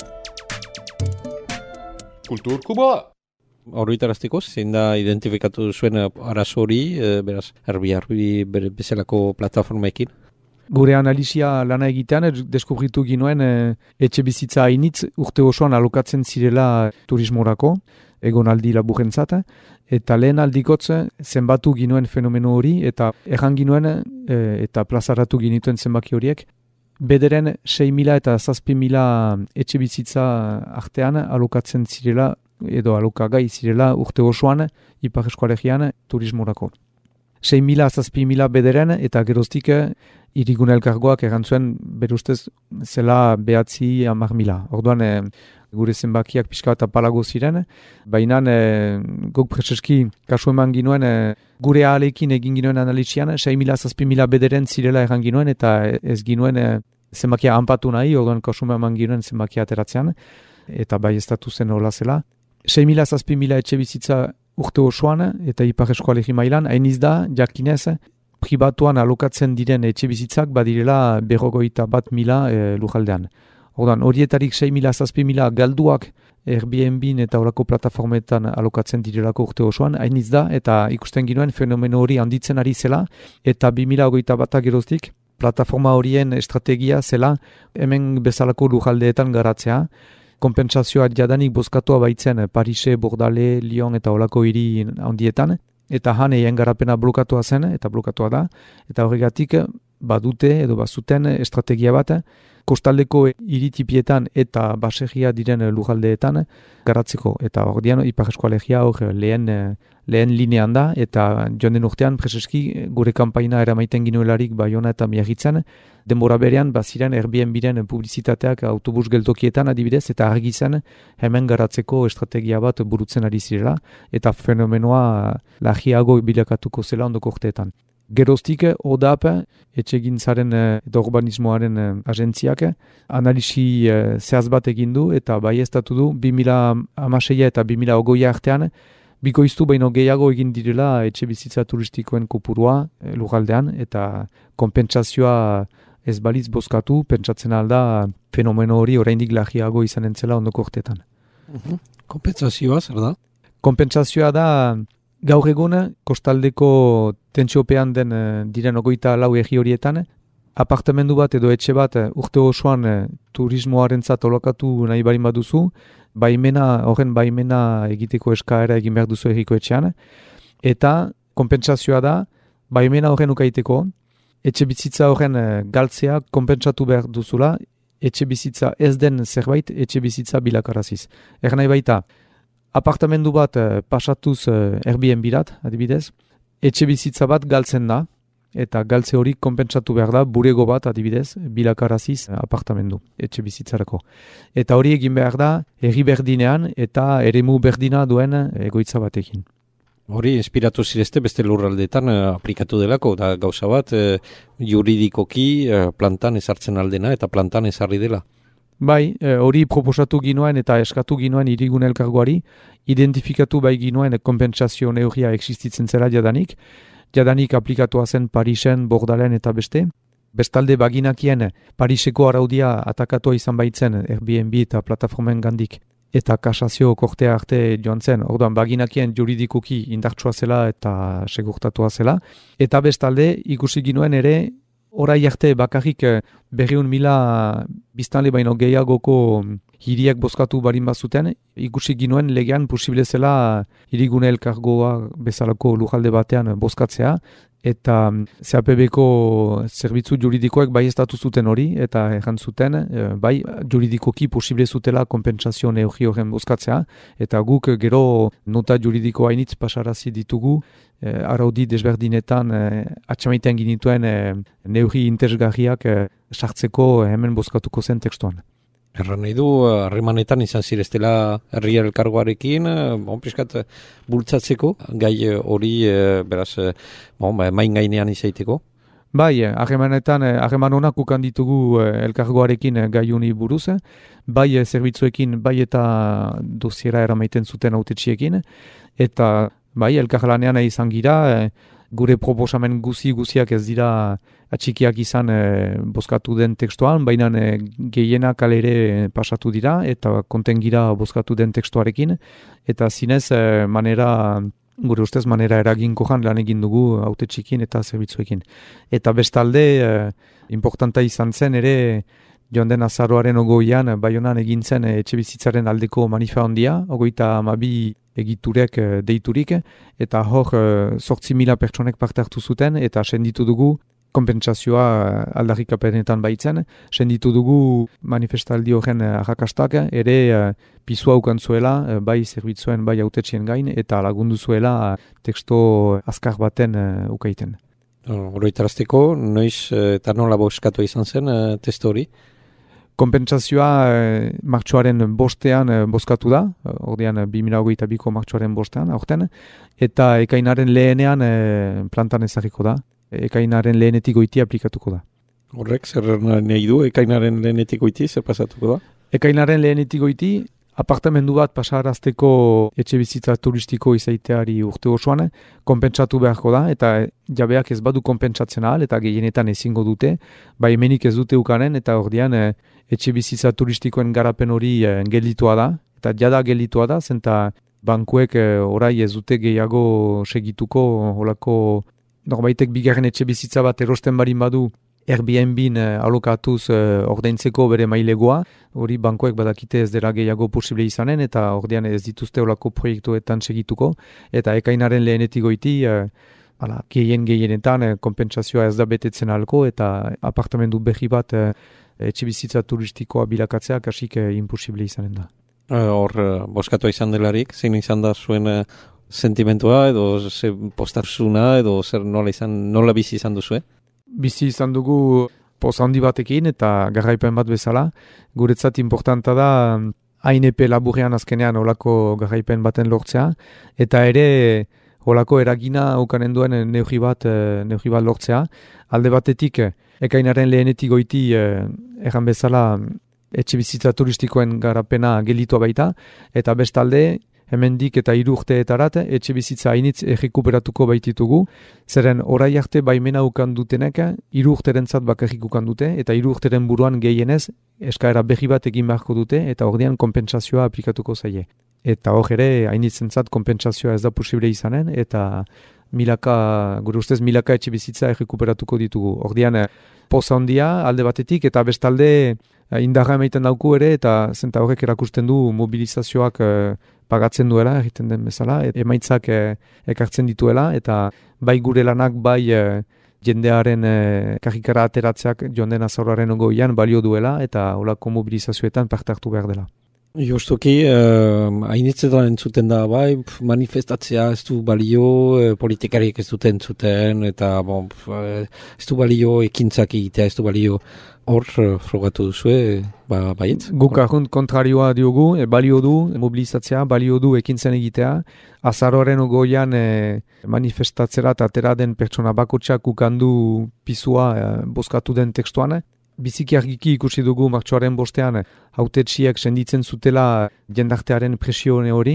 Kultur Kuboa. Horritarazteko, zein da identifikatu zuen arazo hori, e, beraz, arbi-arbi bere bezalako plataformaekin? Gure analisia lana egitean, er, deskubritu ginuen e, etxe bizitza hainitz urte osoan alokatzen zirela turismorako, egonaldi laburrentzat, eta lehen aldikotz zenbatu ginuen fenomeno hori, eta erran ginuen e, eta plazaratu ginituen zenbaki horiek, bederen sei mila eta zazpi mila etxe bizitza artean alokatzen zirela, edo alokagai zirela urte osoan Ipar Eskualegian turismorako. sei mila zazpi mila bederen eta geroztik irigune elkargoak erantzuen berustez zela behatzi hamar mila. Orduan e, gure zenbakiak pixka eta palago ziren, baina e, gok preseski kasu eman ginuen e, gure ahalekin egin ginuen analisian sei mila zazpi mila bederen zirela eran ginuen eta ez ginuen e, zenbakia hanpatu nahi, orduan kasu eman ginuen zenbakia ateratzean eta bai estatu zen hola zela. sei mila zazpi mila etxe bizitza urte osoan eta Ipar Eskualegi mailan, hainiz da, jakinez, pribatuan alokatzen diren etxe bizitzak badirela berrogoita bat mila e, lujaldean. Ordan, horietarik sei mila zazpi mila galduak Airbnb eta horako plataformetan alokatzen direlako urte osoan, hainiz da, eta ikusten ginuen fenomeno hori handitzen ari zela, eta bi mila hogeita batak geroztik, plataforma horien estrategia zela hemen bezalako lujaldeetan garatzea, kompensazioa jadanik bozkatua baitzen Parise, Bordale, Lyon eta olako hiri handietan, eta han eien garapena blokatua zen, eta blokatua da, eta horregatik badute edo bazuten estrategia bat, kostaldeko hiritipietan eta baserria diren lujaldeetan garatzeko. Eta hor dian, Ipar Eskualegia hor lehen, lehen linean da, eta joan den urtean preseski gure kanpaina eramaiten ginuelarik Baiona eta Miagitzen, denbora berean baziren Airbnb-ren publizitateak autobus geltokietan adibidez, eta argi zen hemen garatzeko estrategia bat burutzen ari zirela, eta fenomenoa lagiago bilakatuko zela ondoko urteetan. Geroztik, O D A P, etxegintzaren eta urbanismoaren agentziak, analisi zehaz bat egin du eta baieztatu du bi mila hamasei eta bi mila hogei artean, bikoiztu baino gehiago egin direla etxe bizitza turistikoen kopurua lugaldean, eta konpentsazioa ez balitz bozkatu, pentsatzen alda fenomeno hori oraindik lagiago izan entzela ondoko urteetan. Uh-huh. Kompensazioa, zer da? Konpentsazioa da, gaur egun, kostaldeko tentsiopean den diren ogoita lau egi horietan, apartamendu bat edo etxe bat urte osoan turismoarentzat olokatu nahi barin baduzu, baimena, horren baimena egiteko eskaera egin behar duzu egiko etxean, eta konpentsazioa da, baimena horren ukaiteko, etxe bizitza horren galtzea konpentsatu behar duzula, etxe bizitza ez den zerbait, etxe bizitza bilakaraziz. Er nahi baita, apartamendu bat pasatuz Airbnb-rat, adibidez, etxe bizitza bat galtzen da, eta galtze hori konpentsatu behar da, burego bat, adibidez, bilakaraziz apartamendu, etxe bizitzarako. Eta hori egin behar da, herri berdinean eta eremu berdina duen egoitza batekin. Hori, inspiratu zirezte beste lurraldeetan eh, aplikatu delako, da gauza bat eh, juridikoki eh, plantan ezartzen aldena eta plantan ezarri dela. Bai, hori proposatu ginoen eta eskatu ginoen irigune elkargoari, identifikatu bai ginoen konpentsazio neurria existitzen zela jadanik, jadanik aplikatua zen Parisen, Bordalen eta beste. Bestalde baginakien Pariseko araudia atakatua izan baitzen Airbnb eta plataformen gandik eta kasazio kortea arte joan zen, orduan baginakien juridikoki indartsua zela eta segurtatua zela. Eta bestalde ikusi ginoen ere, orai arte bakarrik berriun mila biztanle baino gehiagoko hiriak bozkatu barin bazuten, ikusi ginuen legean posible zela hirigune elkargoa bezalako lujalde batean bozkatzea, eta C A P B-ko zerbitzu juridikoek bai estatu zuten hori, eta erran zuten, bai juridikoki posible zutela konpentsazio neurri horren bozkatzea, eta guk gero nota juridiko hainitz pasarazi ditugu, eh, araudi desberdinetan eh, atxamaitean ginituen eh, neurri interesgarriak eh, sartzeko hemen bozkatuko zen tekstuan. Erran nahi du, harremanetan izan zireztela herri elkargoarekin, bon, piskat bultzatzeko, gai hori, beraz, bon, main gainean izaiteko. Bai, harremanetan, harreman honak ukan ditugu elkargoarekin gai honi buruz, bai zerbitzuekin, bai eta dosiera eramaiten zuten autetxiekin, eta bai, elkarlanean izan gira, gure proposamen guzi-guziak ez dira atxikiak izan e, bozkatu den tekstuan, baina e, gehienak alere pasatu dira eta konten gira bozkatu den tekstuarekin, eta zinez e, manera, gure ustez manera eraginkoan lan egin dugu hautetxikin eta zerbitzuekin. Eta bestalde, e, importanta izan zen ere, joan den azaroaren ogoian, Baionan egin zen e, etxe bizitzaren aldeko manifa handia, ogoita amabi egiturek e, deiturik, eta hor zortzi mila pertsonek parte hartu zuten, eta senditu dugu konpentsazioa aldarrikapenetan baitzen, senditu dugu manifestaldi horren arrakastak, ere pisua ukantzuela, bai zerbitzuen, bai hautetxien gain, eta lagundu zuela teksto azkar baten ukaiten. Oroitarazteko, noiz eta nola bozkatu izan zen testo hori? Konpentsazioa eh, martxoaren bostean eh, bozkatu da, ordean bi mila hogeita biko martxoaren bostean, aurten, eta ekainaren lehenean eh, plantan ezagiko da, ekainaren lehenetik goiti aplikatuko da. Horrek, zer nahi du, ekainaren lehenetik goiti, zer pasatuko da? Ekainaren lehenetik goiti, apartamendu bat pasarazteko etxe bizitza turistiko izaiteari urte osoan, konpentsatu beharko da, eta jabeak ez badu konpentsatzen ahal, eta gehienetan ezingo dute, bai hemenik ez dute ukanen, eta ordean e, etxe bizitza turistikoen garapen hori e, gelditua da, eta jada gelditua da, zenta bankuek e, orai ez dute gehiago segituko, holako norbaitek bigarren etxe bizitza bat erosten barin badu, Airbnb-n alokatuz uh, ordaintzeko bere mailegoa, hori bankoek badakite ez dela gehiago posible izanen, eta ordean ez dituzte olako proiektuetan segituko, eta ekainaren lehenetik goiti, uh, ala, gehien gehienetan uh, konpentsazioa ez da betetzen alko, eta apartamendu berri bat uh, etxe bizitza turistikoa bilakatzea kasik uh, imposible izanen da. Hor, uh, boskatu izan delarik, zein izan da zuen uh, sentimentua, edo ze postarzuna, edo zer nola, izan, nola bizi izan duzue? Bizi izan dugu poz handi batekin eta garraipen bat bezala. Guretzat importanta da hain epe laburrean azkenean olako garraipen baten lortzea. Eta ere olako eragina ukanen duen neurri bat, neurri bat lortzea. Alde batetik ekainaren lehenetik goiti erran bezala etxe bizitza turistikoen garapena gelitua baita. Eta bestalde hemendik eta hiru urteetarat etxe bizitza hainitz errekuperatuko baititugu, zeren orai arte baimena ukan dutenek hiru urterentzat bakarrik ukan dute, eta hiru urteren buruan gehienez eskaera berri bat egin beharko dute, eta ordean konpentsazioa aplikatuko zaie. Eta hor ere hainitzentzat konpentsazioa ez da posible izanen, eta milaka, gure ustez milaka etxe bizitza errekuperatuko ditugu. Ordean poza handia alde batetik, eta bestalde indarra emaiten dauku ere, eta zenta horrek erakusten du mobilizazioak pagatzen duela, egiten den bezala, et emaitzak e, ekartzen dituela, eta bai gure lanak, bai e, jendearen e, karikara ateratzeak joan den azauraren ogoian balio duela, eta holako mobilizazioetan parte hartu behar dela. Justuki, uh, hainitzetan entzuten da, bai, manifestatzea ez du balio, eh, politikariek ez duten entzuten, eta bon, ez du balio ekintzak egitea, ez du balio hor uh, frogatu duzue, ba, baietz? Guk argunt kontrarioa diogu, e, balio du mobilizatzea, balio du ekintzen egitea, azaroaren ogoian e, manifestatzera eta atera den pertsona bakotxak ukandu pisua e, bozkatu den tekstuan. Biziki argiki ikusi dugu martxoaren bostean hautetsiek senditzen zutela jendartearen presione hori,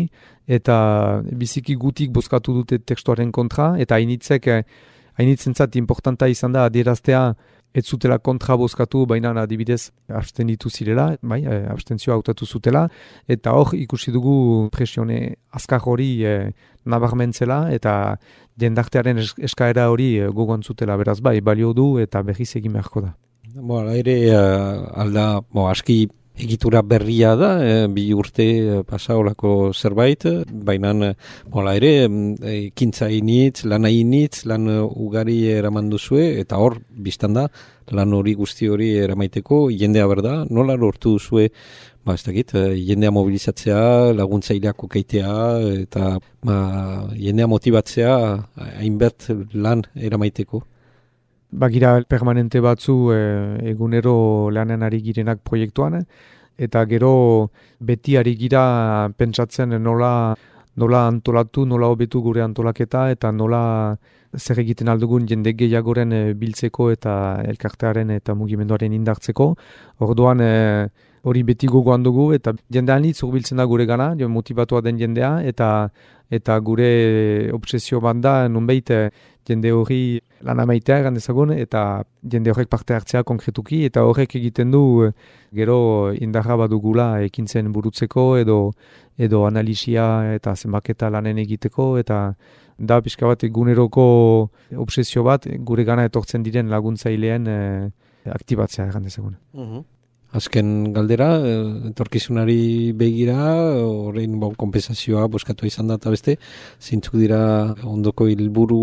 eta biziki gutik bozkatu dute tekstuaren kontra, eta hainitzek, hainitzentzat importanta izan da adieraztea ez zutela kontra bozkatu, baina adibidez abstenitu zirela, bai, abstentzioa hautatu zutela, eta hor ikusi dugu presione azkar hori e, nabarmentzela, eta jendartearen eskaera hori e, gogoan zutela, beraz bai, balio du eta berriz egin beharko da. Bo, ere, uh, alda, bo, aski egitura berria da, e, bi urte e, pasa olako zerbait, baina mola ere, ekintza initz, lan initz, lan ugari eraman duzue, eta hor, biztan da, lan hori guzti hori eramaiteko, jendea berda, nola lortu duzue, ba, ez dakit, jendea mobilizatzea, laguntzaileak kokaitea, eta ba, jendea motibatzea, hainbat lan eramaiteko. Bagira permanente batzu e, egunero lanen ari girenak proiektuan, eta gero beti ari gira pentsatzen nola, nola antolatu, nola hobetu gure antolaketa, eta nola zer egiten aldugun jende gehiagoren e, biltzeko eta elkartearen eta mugimenduaren indartzeko. Orduan e, hori beti gogoan dugu, eta jende anitz urbiltzen da gure gana, jo motibatua den jendea, eta eta gure obsesio bat da, nunbait jende hori lan amaitea egan dezagun, eta jende horrek parte hartzea konkretuki, eta horrek egiten du gero indarra badugula ekintzen burutzeko, edo edo analisia eta zenbaketa lanen egiteko, eta da pixka bat eguneroko obsesio bat gure gana etortzen diren laguntzaileen e, aktibatzea egan dezagun. Uh-huh. Azken galdera, etorkizunari begira, horrein bon, kompensazioa boskatu izan da eta beste, zeintzuk dira ondoko helburu,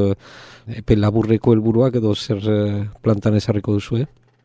epe laburreko helburuak edo zer plantan ezarriko duzu, eh?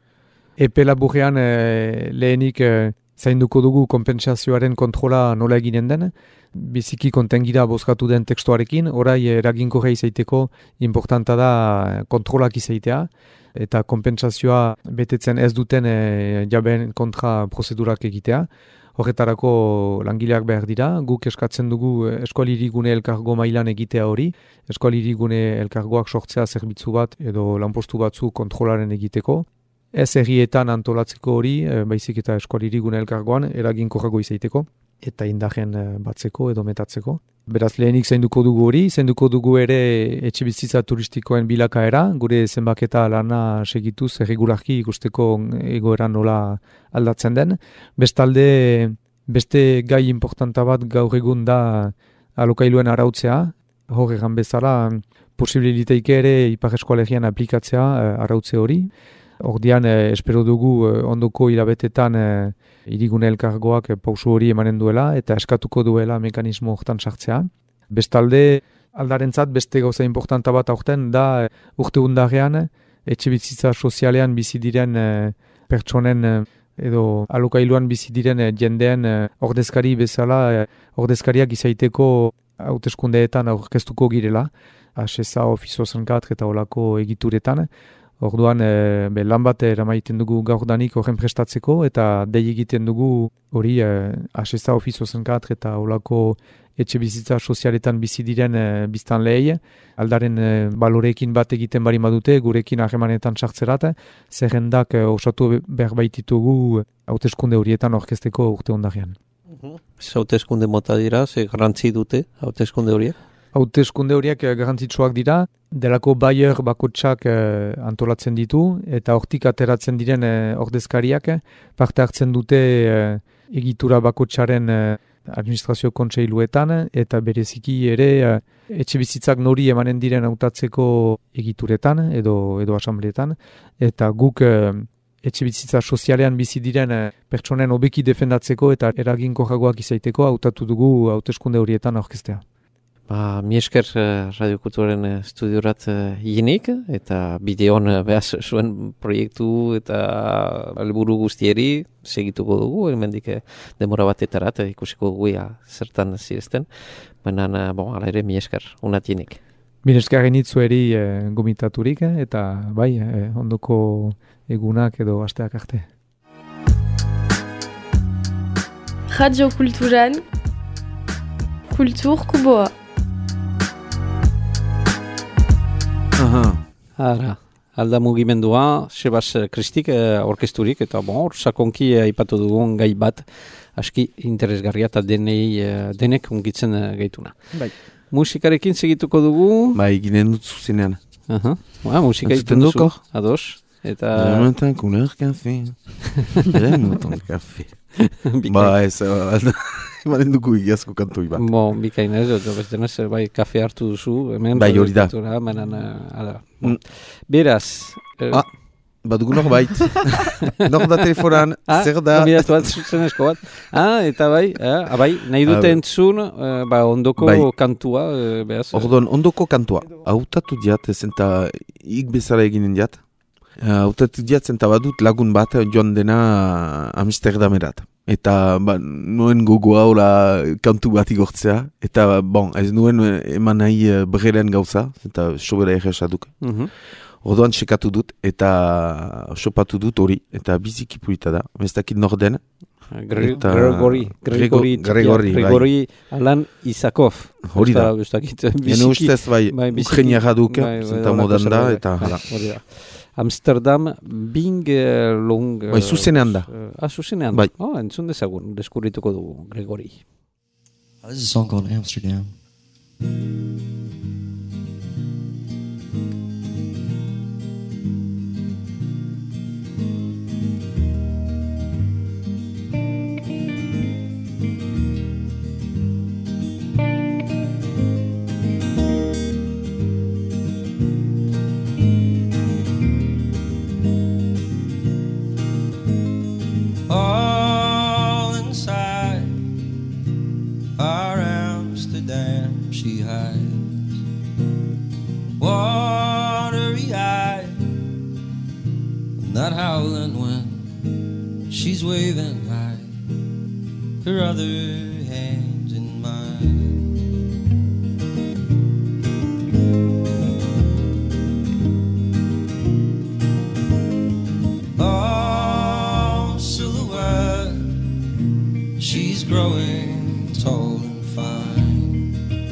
Epe laburrean eh, lehenik eh, zainduko dugu kompensazioaren kontrola nola eginen den, biziki kontengira bozkatu den tekstuarekin, orai eraginkorra izaiteko importanta da kontrolak izaitea, eta kompensazioa betetzen ez duten e, jabeen kontra prozedurak egitea. Horretarako langileak behar dira, guk eskatzen dugu eskualirigune elkargo mailan egitea hori, eskualirigune elkargoak sortzea zerbitzu bat edo lanpostu batzu kontrolaren egiteko. Ez herrietan antolatzeko hori, baizik eta eskualirigune elkargoan eraginkorrago izaiteko, eta indarren batzeko edo metatzeko. Beraz lehenik zainduko dugu hori, zainduko dugu ere etxebizitza turistikoen bilakaera, gure zenbaketa lana segituz erregularki ikusteko egoera nola aldatzen den. Bestalde, beste gai importanta bat gaur egun da alokailuen arautzea, hor egan bezala posibiliteike ere Ipar Eskualegian aplikatzea arautze hori. Ordian, eh, espero dugu eh, ondoko hilabetetan eh, hirigune elkargoak eh, pausu hori emanen duela eta eskatuko duela mekanismo hortan sartzea. Bestalde, aldarentzat beste gauza importanta bat aurten da eh, urte undarrean etxe bizitza sozialean bizi diren eh, pertsonen eh, edo alokailuan bizi diren eh, jendeen eh, ordezkari bezala eh, ordezkariak izaiteko hauteskundeetan aurkeztuko girela, H S A Ofizio zenkat eta olako egituretan. Orduan, e, be, lan bat eramaiten dugu gaur danik horren prestatzeko, eta dei egiten dugu hori e, H S A Ofizio zenkat eta olako etxe bizitza sozialetan bizi diren e, biztan lehi, aldaren e, baloreekin bat egiten bari badute, gurekin harremanetan sartzerat, zerrendak e, osatu behar baititugu hauteskunde horietan orkesteko urte ondarean. Uh-huh. Hauteskunde mota dira, ze garrantzi dute hauteskunde horiek? Hauteskunde horiek garrantzitsuak dira, delako Bayer bakotsak eh, antolatzen ditu, eta hortik ateratzen diren eh, ordezkariak parte hartzen dute eh, egitura bakotsaren eh, administrazio kontseiluetan, eta bereziki ere eh, etxe bizitzak nori emanen diren hautatzeko egituretan edo edo asambleetan, eta guk eh, etxe bizitza sozialean bizi diren eh, pertsonen hobeki defendatzeko eta eraginkorragoak izaiteko hautatu dugu hauteskunde horietan aurkeztea. Ba, mi esker uh, Radio Kulturaren uh, estudiorat uh, higinik, eta bideon uh, behaz zuen proiektu eta helburu guztieri segituko dugu, hemendik uh, demora batetarat uh, ikusiko dugu ja, zertan zirezten, baina uh, bon, ala ere mi esker, unat higinik. Mi esker genitzueri uh, gomitaturik, eta bai, uh, ondoko egunak edo asteak arte. Radio Kulturan, Kultur Kuboa. Aha. Ara, alda mugimendua, Sebas Kristik eh, orkesturik, eta bon, hor sakonki aipatu eh, dugun gai bat, aski interesgarria eta denei, eh, denek ungitzen eh, gaituna. Bai. Musikarekin segituko dugu. Bai, ginen dut zuzenean. Aha. Ba, musika egiten duzu, ados. Eta... Remontan kuner kafe. Remontan kafe. Ba, ez, emanen dugu egiazko kantoi bat. Bon, bikain ez, ez denez, bai, kafe hartu duzu, hemen. Bai, hori da. Menan, ala. Bon. Beraz. Ah, badugu norbait. Nor da telefonan, Ah, zer da? Gomidatu bat, zuzen esko bat. Ah, eta bai, eh, ah, bai, nahi dute Ah, bai. entzun, eh, ba, ondoko Bai. kantua, eh, behaz. Ordon, ondoko kantua. Hautatu diat, zenta ik bezala eginen diat. Hautatu diat, zenta badut lagun bat joan dena Amsterdamerat. Eta ba, nuen gogoa hola kantu bat igortzea. Eta bon, ez nuen eman nahi eh, brelen gauza, zenta sobera egesaduk. Mhm. Orduan txekatu dut eta sopatu dut hori. Eta biziki purita da. Ez dakit nor den. Gre- Eta- Gregori, Gregori, Grego- Gregori, bai. Gregori Alan Isakov. Hori da. Ez dakit, Ene biziki- ustez bai, bai, biziki- Ukrainiara duke, bai, bai, zenta holako modan da, zerbait. eta hala. Hori da. Amsterdam, Bing eh, Long... eh, Bai, zuzenean da. eh, Ah, zuzenean. Bai. Oh, entzun dezagun, deskubrituko dugu, Gregori. Oh, this is a song called Amsterdam. All inside our Amsterdam she hides, watery eyed, not howling when she's waving high, her other hands in mine. Oh, silhouette, she's growing tall and fine.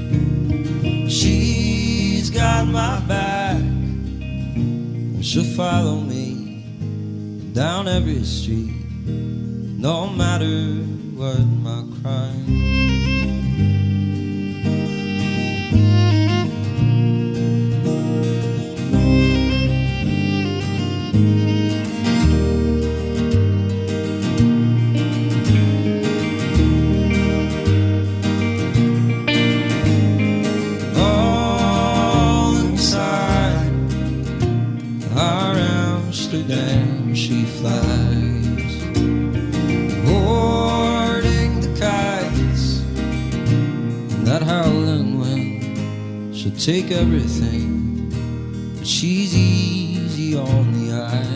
She's got my back, and she'll follow me down every street, no matter what my crime. All inside our Amsterdam she flies, hoarding the kites, not howling when she'll take everything, but she's easy on the eye.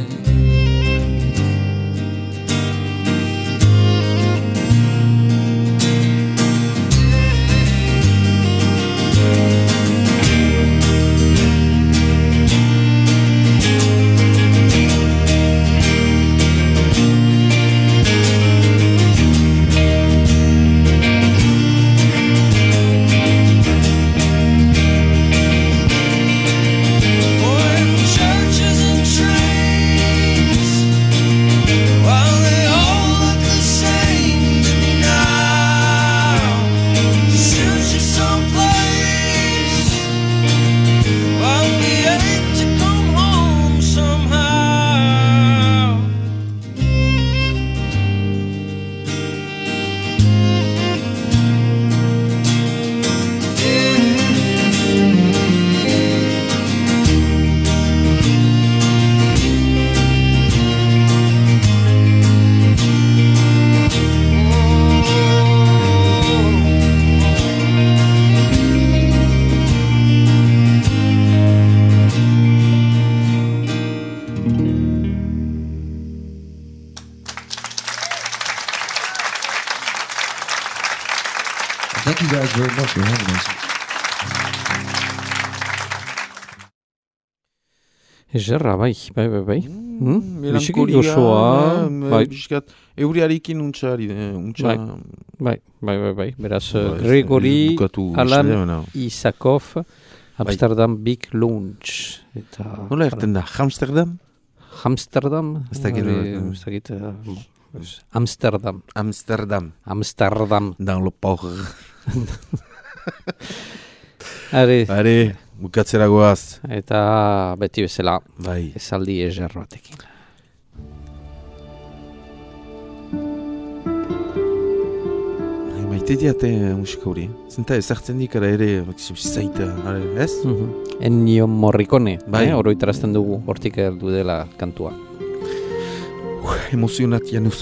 Churches and trains, while they all look the same to me now. Shoot you someplace, while we ache to come home somehow. Thank you guys very much for having us. Ezerra, bai, bai, bai, bai. Hmm? Biziki Melankolia, gozoa, eh, bai. biskat, euriarekin untxari, eh, untxa... Bai. Bai, bai, bai, bai. Beraz, Ba, ez- Gregori ez bukatu Alan islea, Isakov, Amsterdam Big Lounge. Eta, Nola erten da, Amsterdam? Amsterdam? Ez dakit, Hori, eh, ez dakit, eh, bon, ez- Amsterdam. Amsterdam. Amsterdam. Dans le port. Are, Are, bukatzera goaz. eta beti bezala, Bai. esaldi ezer batekin. Hai maite diate musika hori. Zenta ezartzen dikara ere, zaita, ez? Mm-hmm. Ennio Morricone, bai. eh? Oroitarazten dugu, hortik heldu dela kantua. Uh, emozionat januz.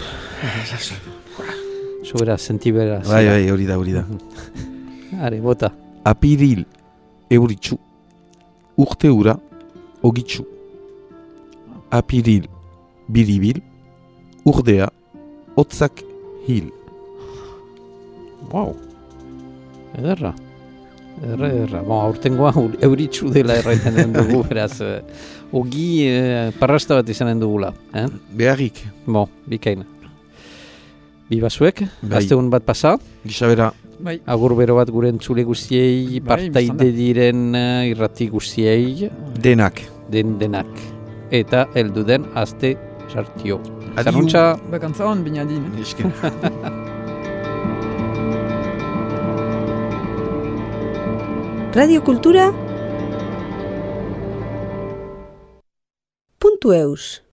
Sobera, sentibera. Bai, bai, hori da, hori da. Are, bota. Apiril, euritxu, urte ura, ogitxu. Apiril, biribil, urdea, otzak hil. Wow. Ederra. Ederra, ederra. Bon, aurtengoa euritxu dela erraiten den dugu, beraz. Eh, ogi eh, parrasta bat izanen dugula. Eh? Beharrik. Bon, bikaina. Bibazuek, Bai. astegun bat pasa. Gixabera. Bai. Agur bero bat gure entzule guztiei, Bai, partaide biztanda. diren uh, irrati guztiei, Denak. den denak. Eta heldu den aste sartio. Adiu. Zanuntza. Bakantza hon, bina din. Esker. Radio Kultura puntu eus